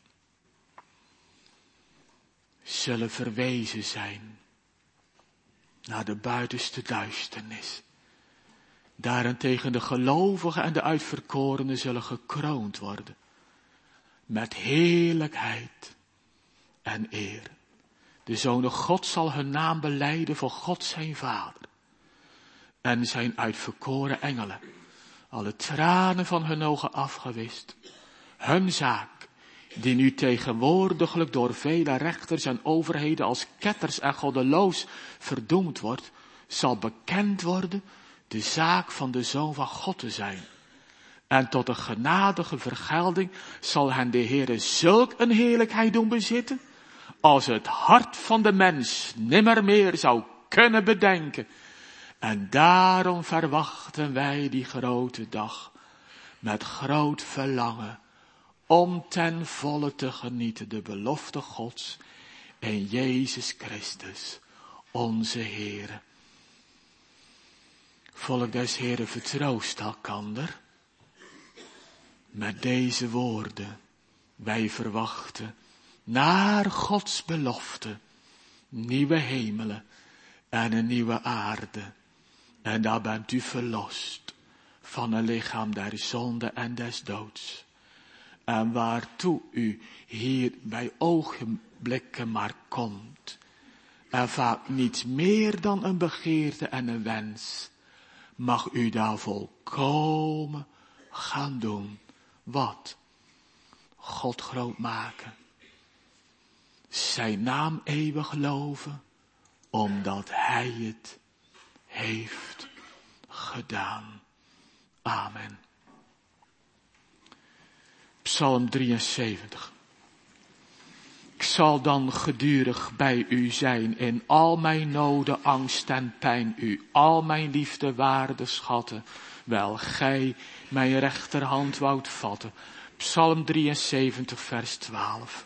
zullen verwezen zijn naar de buitenste duisternis. Daarentegen de gelovigen en de uitverkorenen zullen gekroond worden met heerlijkheid en eer. De zonen God zal hun naam belijden voor God zijn Vader en zijn uitverkoren engelen. Alle tranen van hun ogen afgewist. Hun zaak, die nu tegenwoordiglijk door vele rechters en overheden als ketters en goddeloos verdoemd wordt, zal bekend worden de zaak van de Zoon van God te zijn. En tot een genadige vergelding zal hen de Heere zulk een heerlijkheid doen bezitten, als het hart van de mens nimmer meer zou kunnen bedenken. En daarom verwachten wij die grote dag met groot verlangen, om ten volle te genieten de belofte Gods in Jezus Christus, onze Heere. Volk des Heeren, vertroost elkander met deze woorden. Wij verwachten naar Gods belofte nieuwe hemelen en een nieuwe aarde. En daar bent u verlost van een lichaam der zonde en des doods. En waartoe u hier bij ogenblikken maar komt. En vaak niets meer dan een begeerte en een wens. Mag u daar volkomen gaan doen. Wat? God groot maken. Zijn naam eeuwig loven. Omdat hij het heeft gedaan. Amen. Psalm drieënzeventig. Ik zal dan gedurig bij u zijn in al mijn noden, angst en pijn, u al mijn liefde waarde schatten, wel gij mijn rechterhand woudt vatten. Psalm drieënzeventig vers twaalf.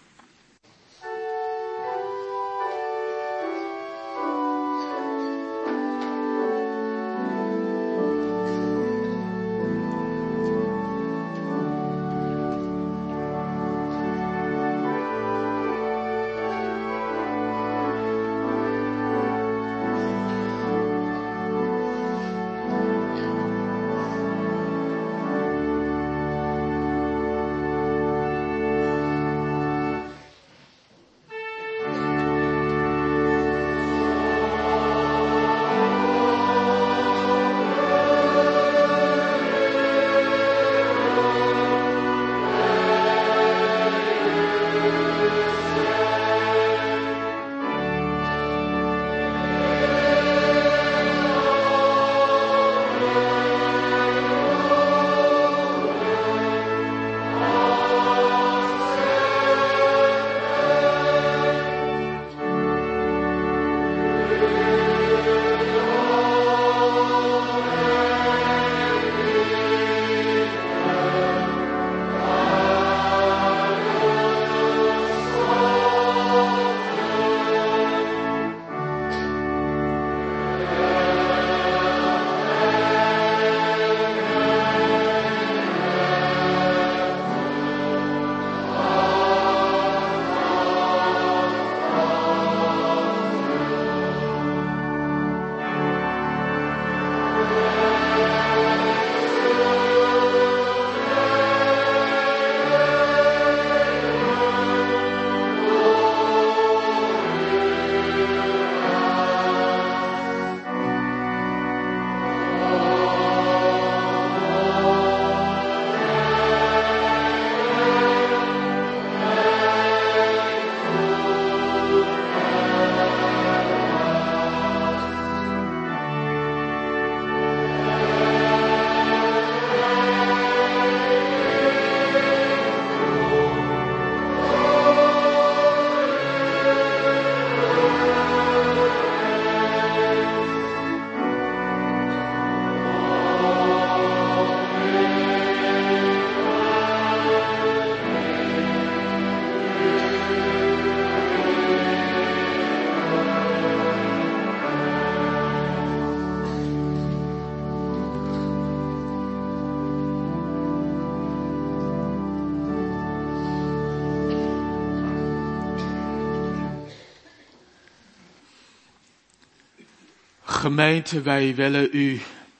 Gemeente, wij willen u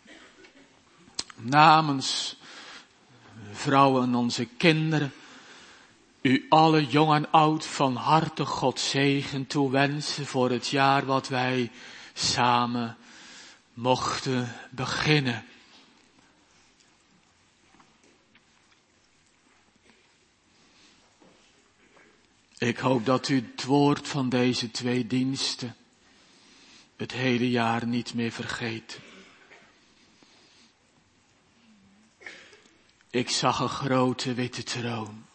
namens vrouwen en onze kinderen, u alle jong en oud van harte God zegen toewensen voor het jaar wat wij samen mochten beginnen. Ik hoop dat u het woord van deze twee diensten het hele jaar niet meer vergeet. Ik zag een grote witte troon.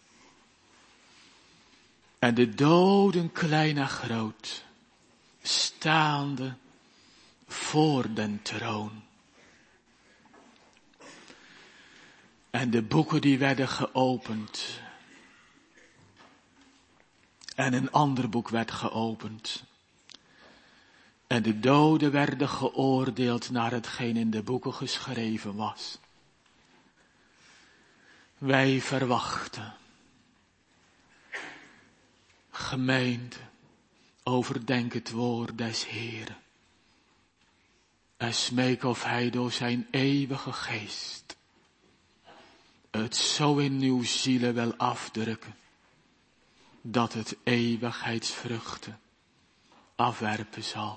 En de doden, klein en groot, staande voor den troon. En de boeken die werden geopend. En een ander boek werd geopend. En de doden werden geoordeeld naar hetgeen in de boeken geschreven was. Wij verwachten, gemeente, overdenk het woord des Heeren. En smeek of hij door zijn eeuwige geest het zo in uw zielen wil afdrukken, dat het eeuwigheidsvruchten afwerpen zal.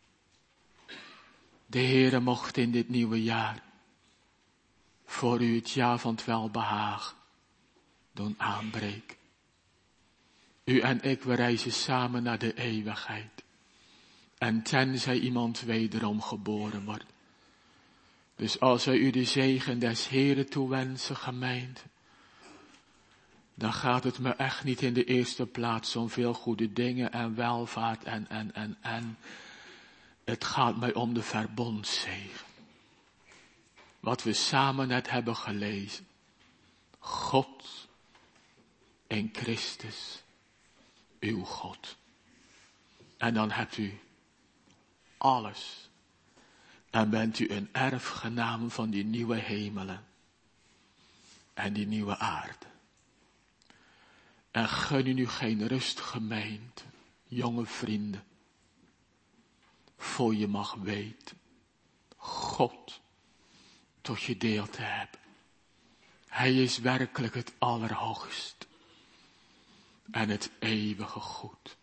De Heere mocht in dit nieuwe jaar voor u het jaar van het welbehagen doen aanbreken. U en ik, we reizen samen naar de eeuwigheid. En tenzij iemand wederom geboren wordt. Dus als wij u de zegen des Heeren toewensen, gemeente, dan gaat het me echt niet in de eerste plaats om veel goede dingen en welvaart en, en, en, en. Het gaat mij om de verbondszegen. Wat we samen net hebben gelezen. God in Christus, uw God. En dan hebt u alles. En bent u een erfgenaam van die nieuwe hemelen. En die nieuwe aarde. En gun u nu geen rust, gemeente, jonge vrienden. Voor je mag weten, God tot je deel te hebben. Hij is werkelijk het allerhoogst. En het eeuwige goed.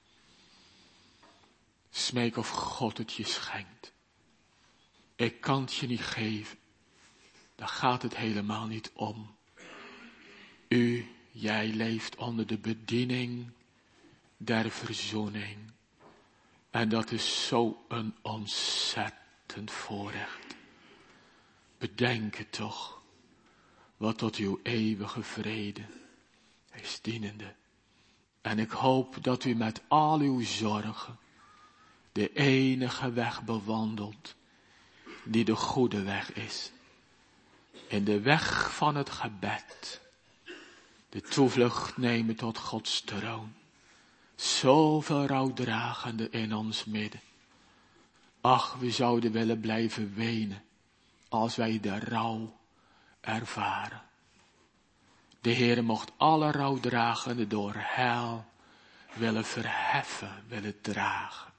Smeek of God het je schenkt. Ik kan het je niet geven. Daar gaat het helemaal niet om. U, jij leeft onder de bediening der verzoening. En dat is zo een ontzettend voorrecht. Bedenk het toch, wat tot uw eeuwige vrede is dienende. En ik hoop dat u met al uw zorgen de enige weg bewandelt, die de goede weg is. In de weg van het gebed, de toevlucht nemen tot Gods troon. Zoveel rouwdragende in ons midden. Ach, we zouden willen blijven wenen, als wij de rouw ervaren. De Heere mocht alle rouwdragenden door heil willen verheffen, willen dragen.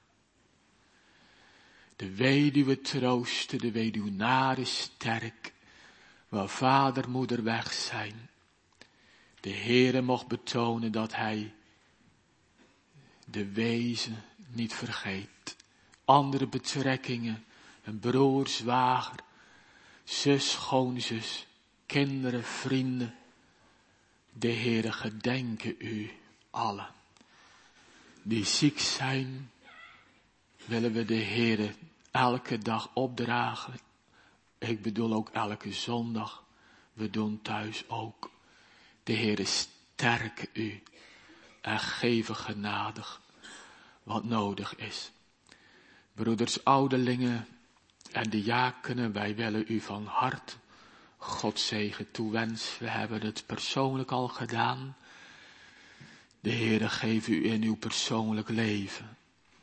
De weduwe troosten, de weduwnaren sterk, waar vader, moeder weg zijn. De Heere mocht betonen dat hij de wezen niet vergeet. Andere betrekkingen, een broer, zwager, zus, schoonzus, kinderen, vrienden. De Heere gedenke u allen. Die ziek zijn, willen we de Heere elke dag opdragen. Ik bedoel ook elke zondag. We doen thuis ook. De Heere sterke u en geven genadig wat nodig is. Broeders, ouderlingen en diakenen, wij willen u van harte Gods zegen toewensen. We hebben het persoonlijk al gedaan. De Heere geeft u in uw persoonlijk leven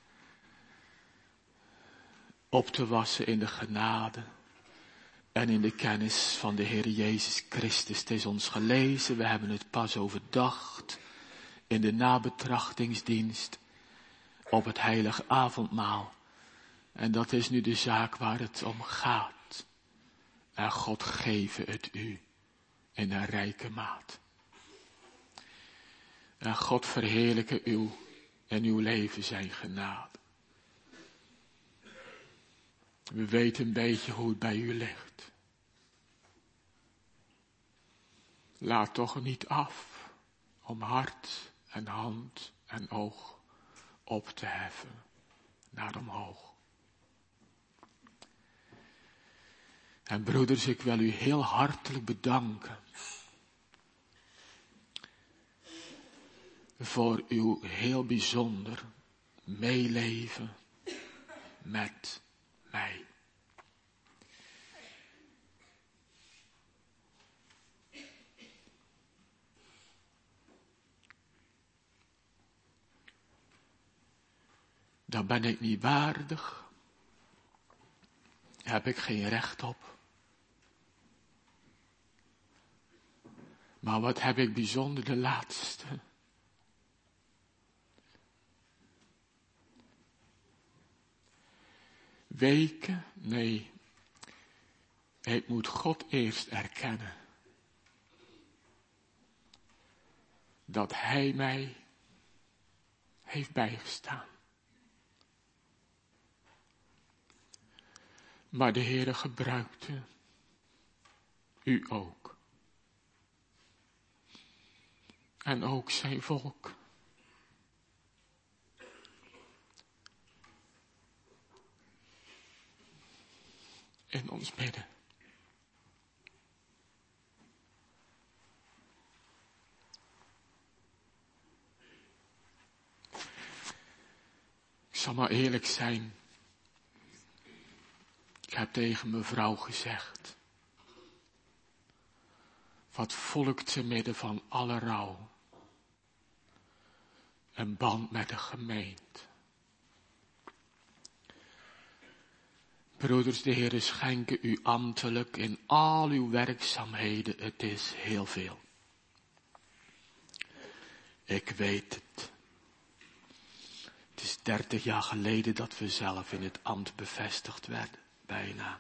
op te wassen in de genade en in de kennis van de Heer Jezus Christus. Het is ons gelezen, we hebben het pas overdacht in de nabetrachtingsdienst op het heilige avondmaal. En dat is nu de zaak waar het om gaat. En God geven het u in een rijke maat. En God verheerlijke u en uw leven zijn genade. We weten een beetje hoe het bij u ligt. Laat toch niet af om hart en hand en oog op te heffen naar omhoog. En broeders, ik wil u heel hartelijk bedanken voor uw heel bijzonder meeleven met mij. Daar ben ik niet waardig. Daar heb ik geen recht op. Maar wat heb ik bijzonder de laatste weken? Nee, ik moet God eerst erkennen dat Hij mij heeft bijgestaan. Maar de Heere gebruikte u ook. En ook zijn volk. In ons midden. Ik zal maar eerlijk zijn. Ik heb tegen mijn vrouw gezegd. Wat voel ik te midden van alle rouw. Een band met de gemeente. Broeders, de Heer schenke u ambtelijk in al uw werkzaamheden. Het is heel veel. Ik weet het. Het is dertig jaar geleden dat we zelf in het ambt bevestigd werden. Bijna.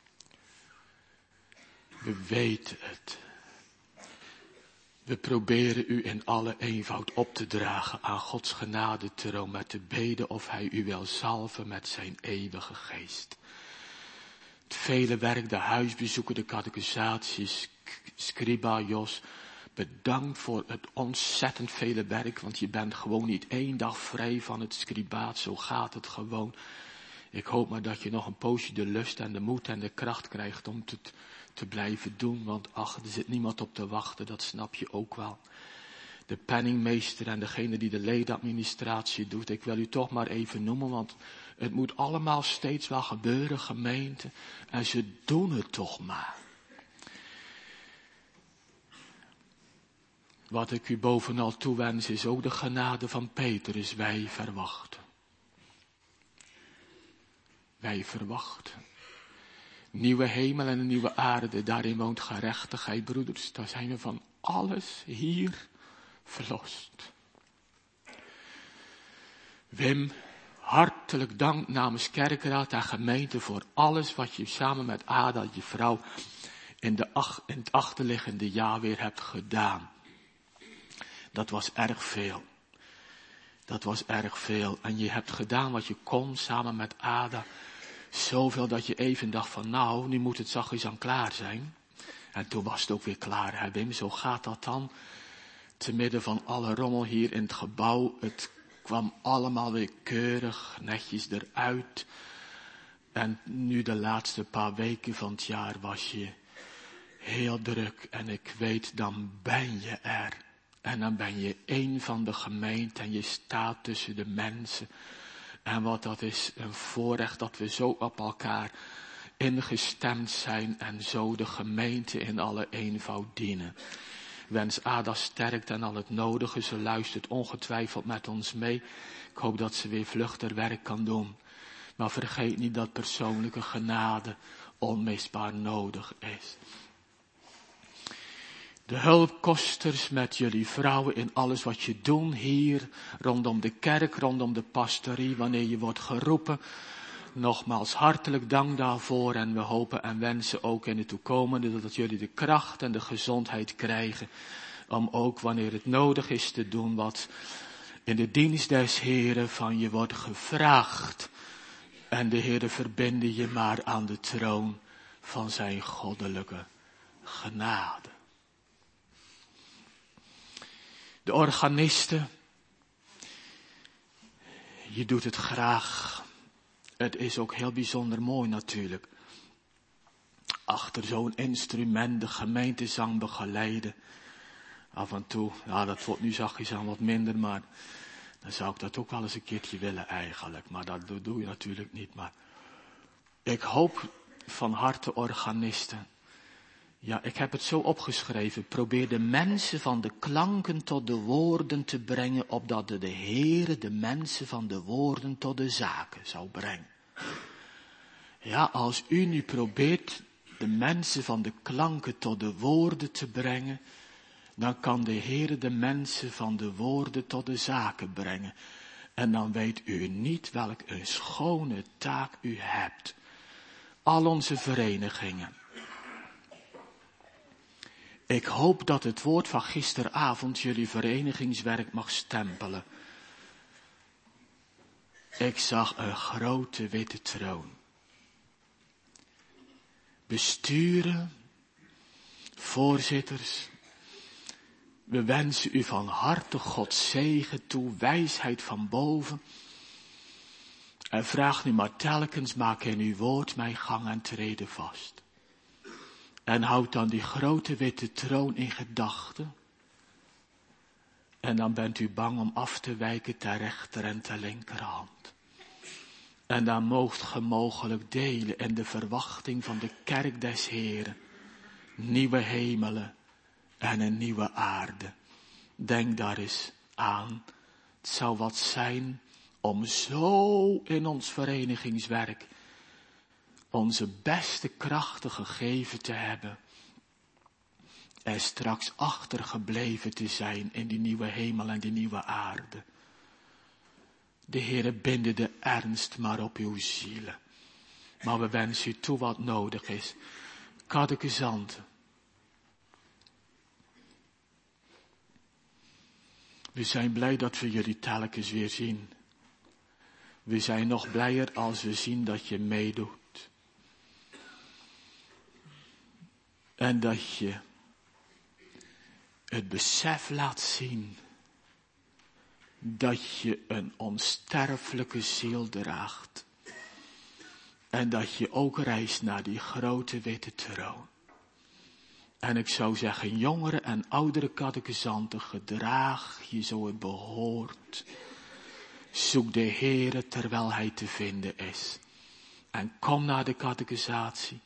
We weten het. We proberen u in alle eenvoud op te dragen aan Gods genade troon met te beden of Hij u wil zalven met zijn eeuwige geest. Het vele werk, de huisbezoeken, de catechisaties, scriba, Jos, bedankt voor het ontzettend vele werk, want je bent gewoon niet één dag vrij van het scribaat, zo gaat het gewoon. Ik hoop maar dat je nog een poosje de lust en de moed en de kracht krijgt om het te blijven doen, want ach, er zit niemand op te wachten, dat snap je ook wel. De penningmeester en degene die de ledenadministratie doet, ik wil u toch maar even noemen, want het moet allemaal steeds wel gebeuren, gemeente, en ze doen het toch maar. Wat ik u bovenal toewens is ook de genade van Petrus, wij verwachten. Wij verwachten. Nieuwe hemel en een nieuwe aarde, daarin woont gerechtigheid, broeders. Daar zijn we van alles hier verlost. Wim, hartelijk dank namens kerkraad en gemeente voor alles wat je samen met Ada, je vrouw, in, de ach, in het achterliggende jaar weer hebt gedaan. Dat was erg veel. Dat was erg veel. En je hebt gedaan wat je kon samen met Ada. Zoveel dat je even dacht van nou, nu moet het zachtjes aan klaar zijn. En toen was het ook weer klaar, hè Wim. Zo gaat dat dan. Te midden van alle rommel hier in het gebouw. Het kwam allemaal weer keurig, netjes eruit. En nu de laatste paar weken van het jaar was je heel druk. En ik weet, dan ben je er. En dan ben je één van de gemeente en je staat tussen de mensen. En wat dat is een voorrecht dat we zo op elkaar ingestemd zijn en zo de gemeente in alle eenvoud dienen. Wens Ada sterkt en al het nodige. Ze luistert ongetwijfeld met ons mee. Ik hoop dat ze weer vlugter werk kan doen. Maar vergeet niet dat persoonlijke genade onmisbaar nodig is. De hulpkosters met jullie vrouwen in alles wat je doet hier, rondom de kerk, rondom de pastorie, wanneer je wordt geroepen nogmaals hartelijk dank daarvoor en we hopen en wensen ook in de toekomende dat jullie de kracht en de gezondheid krijgen om ook wanneer het nodig is te doen wat in de dienst des Heren van je wordt gevraagd. En de Heere verbinde je maar aan de troon van zijn goddelijke genade. De organisten, je doet het graag. Het is ook heel bijzonder mooi natuurlijk. Achter zo'n instrument de gemeentezang begeleiden. Af en toe, ja dat wordt nu zachtjes aan wat minder, maar dan zou ik dat ook wel eens een keertje willen eigenlijk. Maar dat doe je natuurlijk niet. Maar ik hoop van harte organisten. Ja, ik heb het zo opgeschreven. Probeer de mensen van de klanken tot de woorden te brengen, opdat de Heere de mensen van de woorden tot de zaken zou brengen. Ja, als u nu probeert de mensen van de klanken tot de woorden te brengen, dan kan de Heere de mensen van de woorden tot de zaken brengen. En dan weet u niet welk een schone taak u hebt. Al onze verenigingen. Ik hoop dat het woord van gisteravond jullie verenigingswerk mag stempelen. Ik zag een grote witte troon. Besturen, voorzitters, we wensen u van harte Gods zegen toe, wijsheid van boven. En vraag nu maar telkens, maak in uw woord mijn gang en treden vast. En houd dan die grote witte troon in gedachten. En dan bent u bang om af te wijken ter rechter en ter linkerhand. En dan moogt ge mogelijk delen in de verwachting van de kerk des Heren. Nieuwe hemelen en een nieuwe aarde. Denk daar eens aan. Het zou wat zijn om zo in ons verenigingswerk onze beste krachten gegeven te hebben. En straks achtergebleven te zijn in die nieuwe hemel en die nieuwe aarde. De Heere binde de ernst maar op uw zielen. Maar we wensen u toe wat nodig is. Catechisanten. We zijn blij dat we jullie telkens weer zien. We zijn nog blijer als we zien dat je meedoet. En dat je het besef laat zien dat je een onsterfelijke ziel draagt. En dat je ook reist naar die grote witte troon. En ik zou zeggen, jongere en oudere catechisanten, gedraag je zo het behoort. Zoek de Heere terwijl hij te vinden is. En kom naar de catechisatie.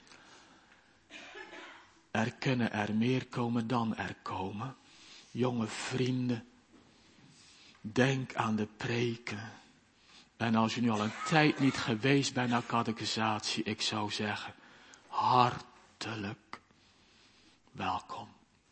Er kunnen er meer komen dan er komen. Jonge vrienden, denk aan de preken. En als je nu al een tijd niet geweest bent naar catechisatie, ik zou zeggen, hartelijk welkom.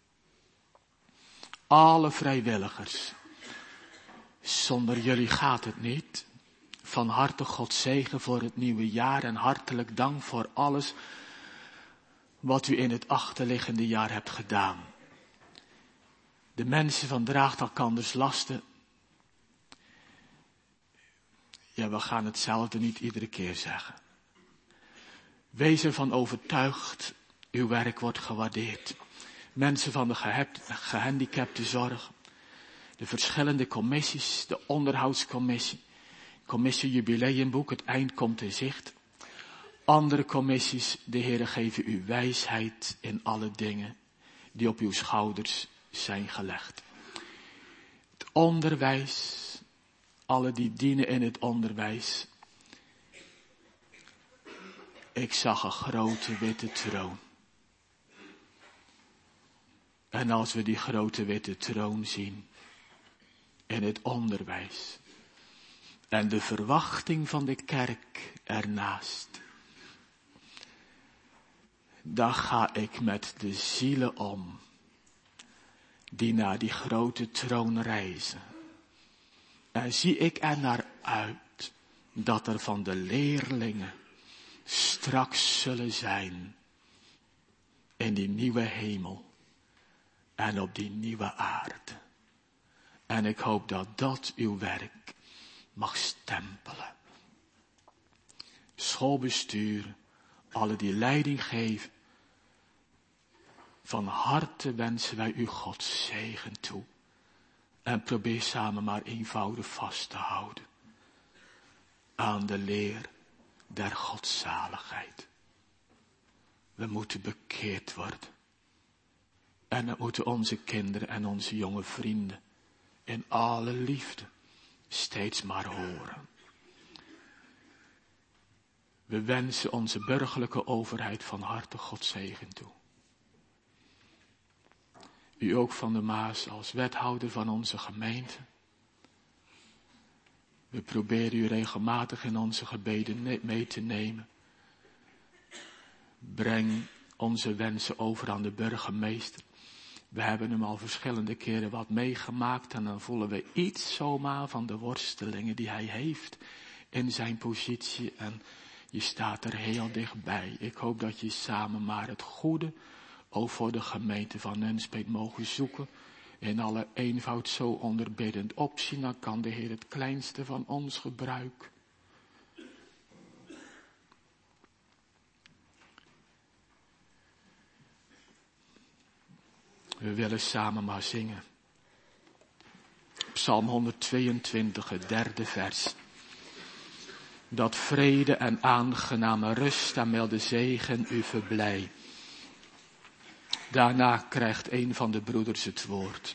Alle vrijwilligers, zonder jullie gaat het niet. Van harte God zegen voor het nieuwe jaar en hartelijk dank voor alles wat u in het achterliggende jaar hebt gedaan. De mensen van draagt elkanders lasten. Ja, we gaan hetzelfde niet iedere keer zeggen. Wees ervan overtuigd, uw werk wordt gewaardeerd. Mensen van de gehandicaptenzorg, de verschillende commissies, de onderhoudscommissie, commissie jubileumboek, het eind komt in zicht. Andere commissies, de Heere geven u wijsheid in alle dingen die op uw schouders zijn gelegd. Het onderwijs, alle die dienen in het onderwijs. Ik zag een grote witte troon. En als we die grote witte troon zien in het onderwijs en de verwachting van de kerk ernaast, dan ga ik met de zielen om die naar die grote troon reizen. En zie ik er naar uit dat er van de leerlingen straks zullen zijn in die nieuwe hemel en op die nieuwe aarde. En ik hoop dat dat uw werk mag stempelen. Schoolbestuur, alle die leiding geven, van harte wensen wij u Gods zegen toe. En probeer samen maar eenvoudig vast te houden aan de leer der godzaligheid. We moeten bekeerd worden. En dat moeten onze kinderen en onze jonge vrienden in alle liefde steeds maar horen. We wensen onze burgerlijke overheid van harte Gods zegen toe. U ook van der Maas als wethouder van onze gemeente. We proberen u regelmatig in onze gebeden mee te nemen. Breng onze wensen over aan de burgemeester. We hebben hem al verschillende keren wat meegemaakt en dan voelen we iets zomaar van de worstelingen die hij heeft in zijn positie en je staat er heel dichtbij. Ik hoop dat je samen maar het goede ook voor de gemeente van Nunspeet mogen zoeken. In alle eenvoud zo onderbiddend opzien, dan kan de Heer het kleinste van ons gebruiken. We willen samen maar zingen. Psalm honderdtweeëntwintig, het derde vers. Dat vrede en aangename rust en milde zegen u verblij. Daarna krijgt een van de broeders het woord.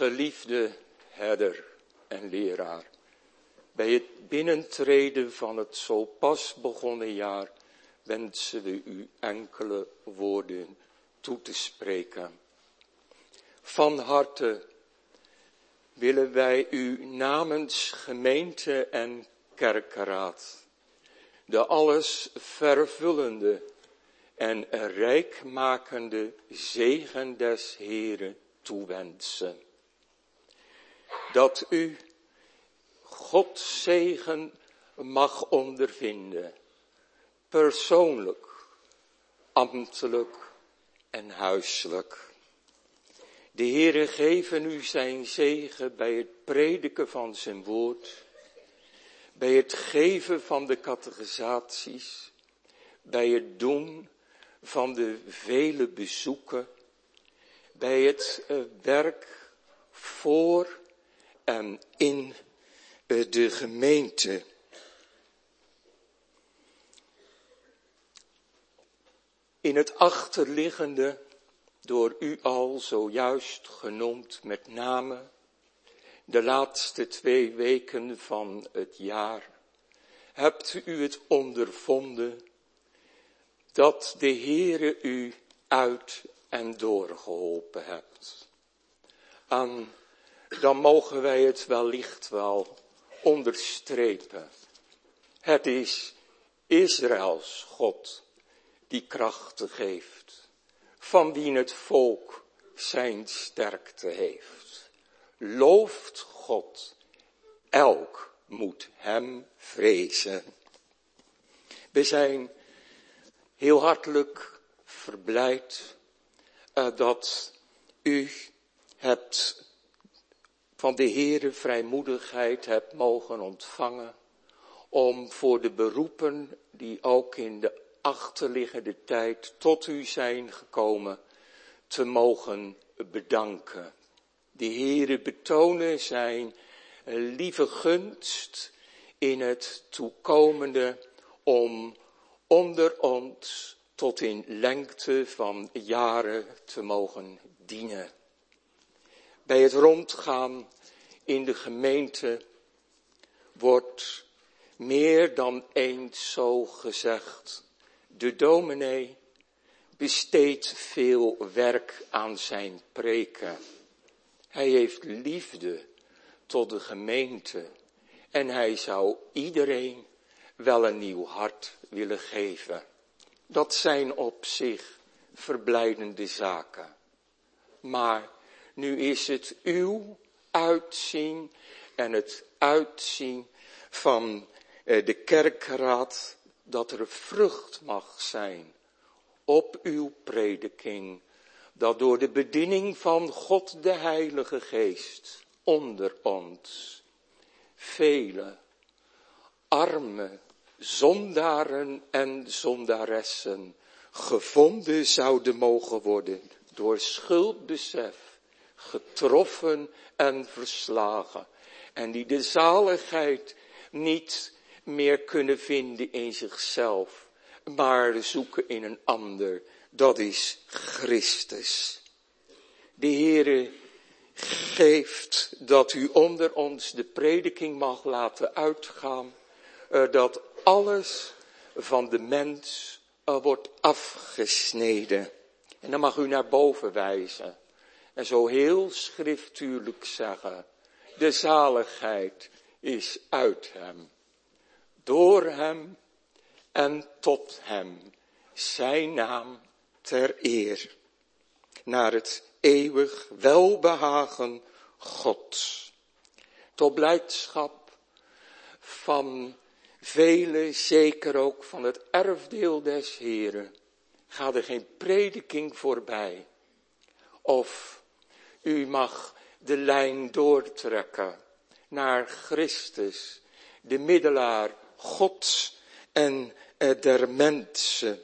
Geliefde herder en leraar, bij het binnentreden van het zo pas begonnen jaar wensen we u enkele woorden toe te spreken. Van harte willen wij u namens gemeente en kerkenraad de alles vervullende en rijkmakende zegen des Heeren toewensen. Dat u Gods zegen mag ondervinden, persoonlijk, ambtelijk en huiselijk. De Heere geven u zijn zegen bij het prediken van zijn woord, bij het geven van de catechisaties, bij het doen van de vele bezoeken, bij het uh, werk voor en in uh, de gemeente. In het achterliggende, door u al zojuist genoemd, met name de laatste twee weken van het jaar, hebt u het ondervonden dat de Heere u uit en door geholpen hebt. En dan mogen wij het wellicht wel onderstrepen. Het is Israëls God die krachten geeft, van wie het volk zijn sterkte heeft. Looft God, elk moet hem vrezen. We zijn heel hartelijk verblijd uh, dat u hebt van de Heere vrijmoedigheid hebt mogen ontvangen om voor de beroepen die ook in de achterliggende tijd tot u zijn gekomen te mogen bedanken. De Heere betonen zijn lieve gunst in het toekomende om onder ons tot in lengte van jaren te mogen dienen. Bij het rondgaan in de gemeente wordt meer dan eens zo gezegd: de dominee besteedt veel werk aan zijn preken. Hij heeft liefde tot de gemeente en hij zou iedereen wel een nieuw hart willen geven. Dat zijn op zich verblijdende zaken. Maar nu is het uw uitzien en het uitzien van de kerkraad dat er vrucht mag zijn op uw prediking, dat door de bediening van God de Heilige Geest onder ons vele arme zondaren en zondaressen gevonden zouden mogen worden, door schuldbesef getroffen en verslagen, en die de zaligheid niet meer kunnen vinden in zichzelf, maar zoeken in een ander, dat is Christus. De Heere geeft dat u onder ons de prediking mag laten uitgaan, uh, dat alles van de mens uh, wordt afgesneden. En dan mag u naar boven wijzen en zo heel schriftuurlijk zeggen: de zaligheid is uit hem, door hem en tot hem, zijn naam ter eer, naar het eeuwig welbehagen Gods. Tot blijdschap van velen, zeker ook van het erfdeel des Heeren, gaat er geen prediking voorbij. Of u mag de lijn doortrekken naar Christus, de middelaar Gods en der mensen.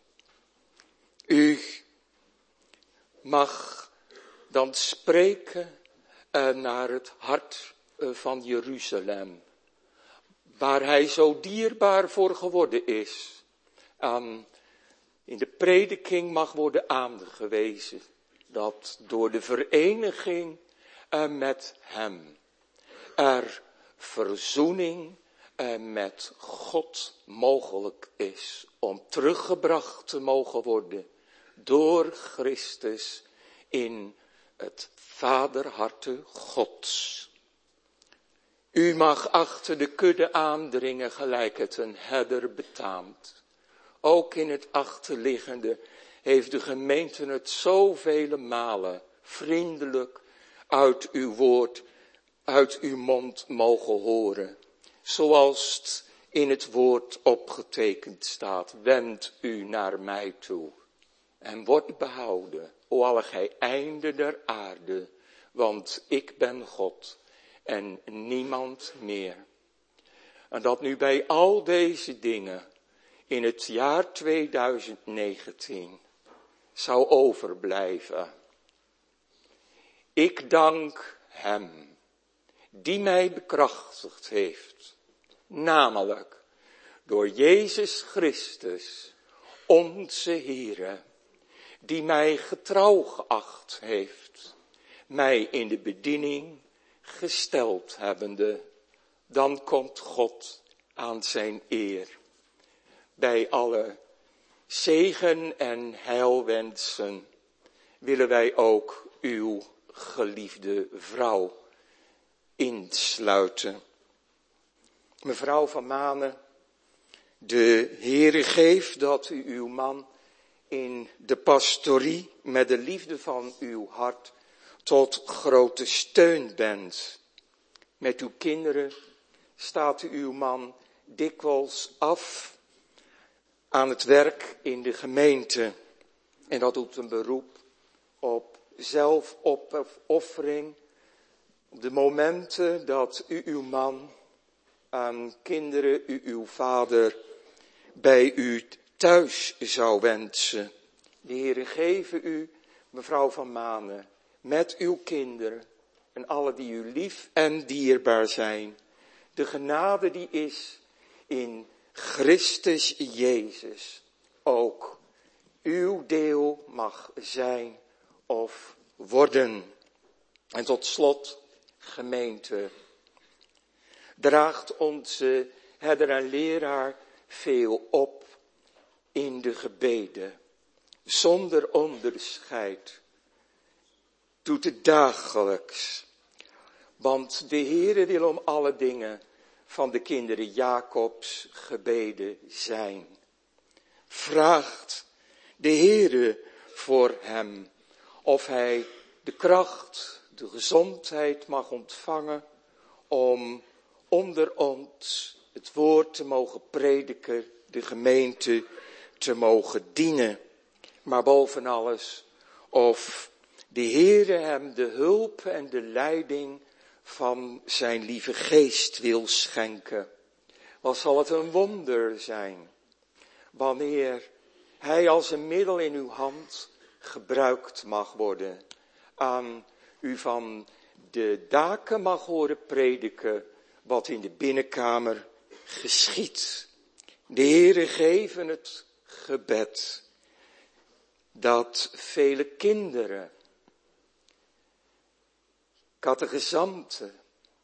U mag dan spreken uh, naar het hart uh, van Jeruzalem, waar hij zo dierbaar voor geworden is. Um, in de prediking mag worden aangewezen dat door de vereniging uh, met hem. Er verzoening uh, met God mogelijk is om teruggebracht te mogen worden door Christus in het vaderharte Gods. U mag achter de kudde aandringen gelijk het een herder betaamt. Ook in het achterliggende heeft de gemeente het zoveel malen vriendelijk uit uw woord, uit uw mond mogen horen. Zoals het in het woord opgetekend staat. Wend u naar mij toe en word behouden, o alle gij einden der aarde, want ik ben God en niemand meer. En dat nu bij al deze dingen in het jaar tweeduizend negentien zou overblijven. Ik dank hem die mij bekrachtigd heeft, namelijk door Jezus Christus, onze Heere, die mij getrouw geacht heeft, mij in de bediening gesteld hebbende. Dan komt God aan zijn eer. Bij alle zegen en heilwensen willen wij ook uw geliefde vrouw insluiten. Mevrouw van Manen, de Heere geeft dat u uw man in de pastorie met de liefde van uw hart tot grote steun bent. Met uw kinderen staat u uw man dikwijls af aan het werk in de gemeente. En dat doet een beroep op zelfopoffering. Op de momenten dat u uw man aan kinderen, u uw vader, bij u thuis zou wensen. De Heere geven u, mevrouw van Manen, met uw kinderen en alle die u lief en dierbaar zijn, de genade die is in Christus Jezus ook uw deel mag zijn of worden. En tot slot, gemeente, draagt onze herder en leraar veel op in de gebeden, zonder onderscheid, doet het dagelijks. Want de Heere wil om alle dingen van de kinderen Jacobs gebeden zijn. Vraagt de Heere voor hem of hij de kracht, de gezondheid mag ontvangen om onder ons het woord te mogen prediken, de gemeente te mogen dienen. Maar boven alles of de Heere hem de hulp en de leiding van zijn lieve geest wil schenken. Wat zal het een wonder zijn wanneer hij als een middel in uw hand gebruikt mag worden. Aan u van de daken mag horen prediken wat in de binnenkamer geschiedt. De Heere geven het gebed dat vele kinderen, catechizanten,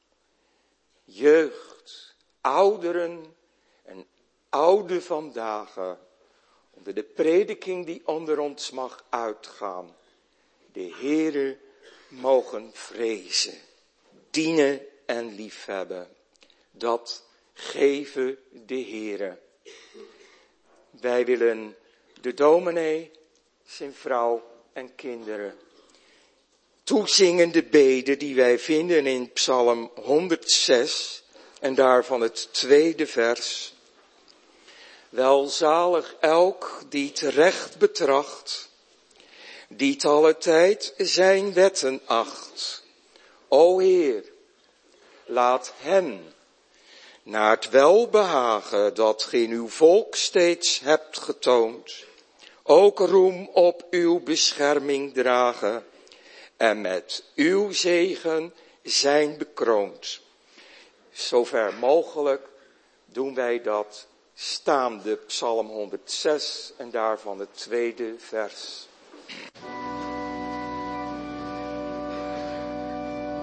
jeugd, ouderen en ouden vandaag onder de prediking die onder ons mag uitgaan, de Heere mogen vrezen, dienen en liefhebben. Dat geven de Heere. Wij willen de dominee, zijn vrouw en kinderen toezingen de bede die wij vinden in Psalm honderdzes en daarvan het tweede vers. Welzalig elk die het recht betracht, die het alle tijd zijn wetten acht. O Heer, laat hen naar het welbehagen dat ge in uw volk steeds hebt getoond, ook roem op uw bescherming dragen en met uw zegen zijn bekroond. Zover mogelijk doen wij dat staande, Psalm honderdzes en daarvan het tweede vers.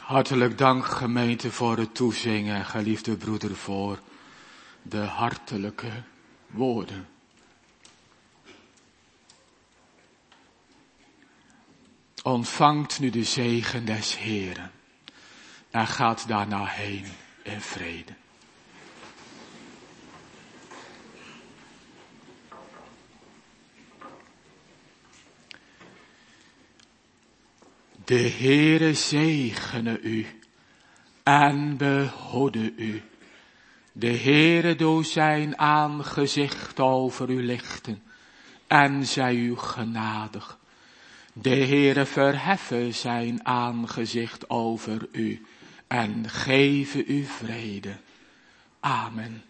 Hartelijk dank gemeente voor het toezingen, geliefde broeder, voor de hartelijke woorden. Ontvangt nu de zegen des Heeren en gaat daarna heen in vrede. De Heere zegene u en behoede u. De Heere doe zijn aangezicht over u lichten en zij u genadig. De Heere verheffe zijn aangezicht over u en geven u vrede. Amen.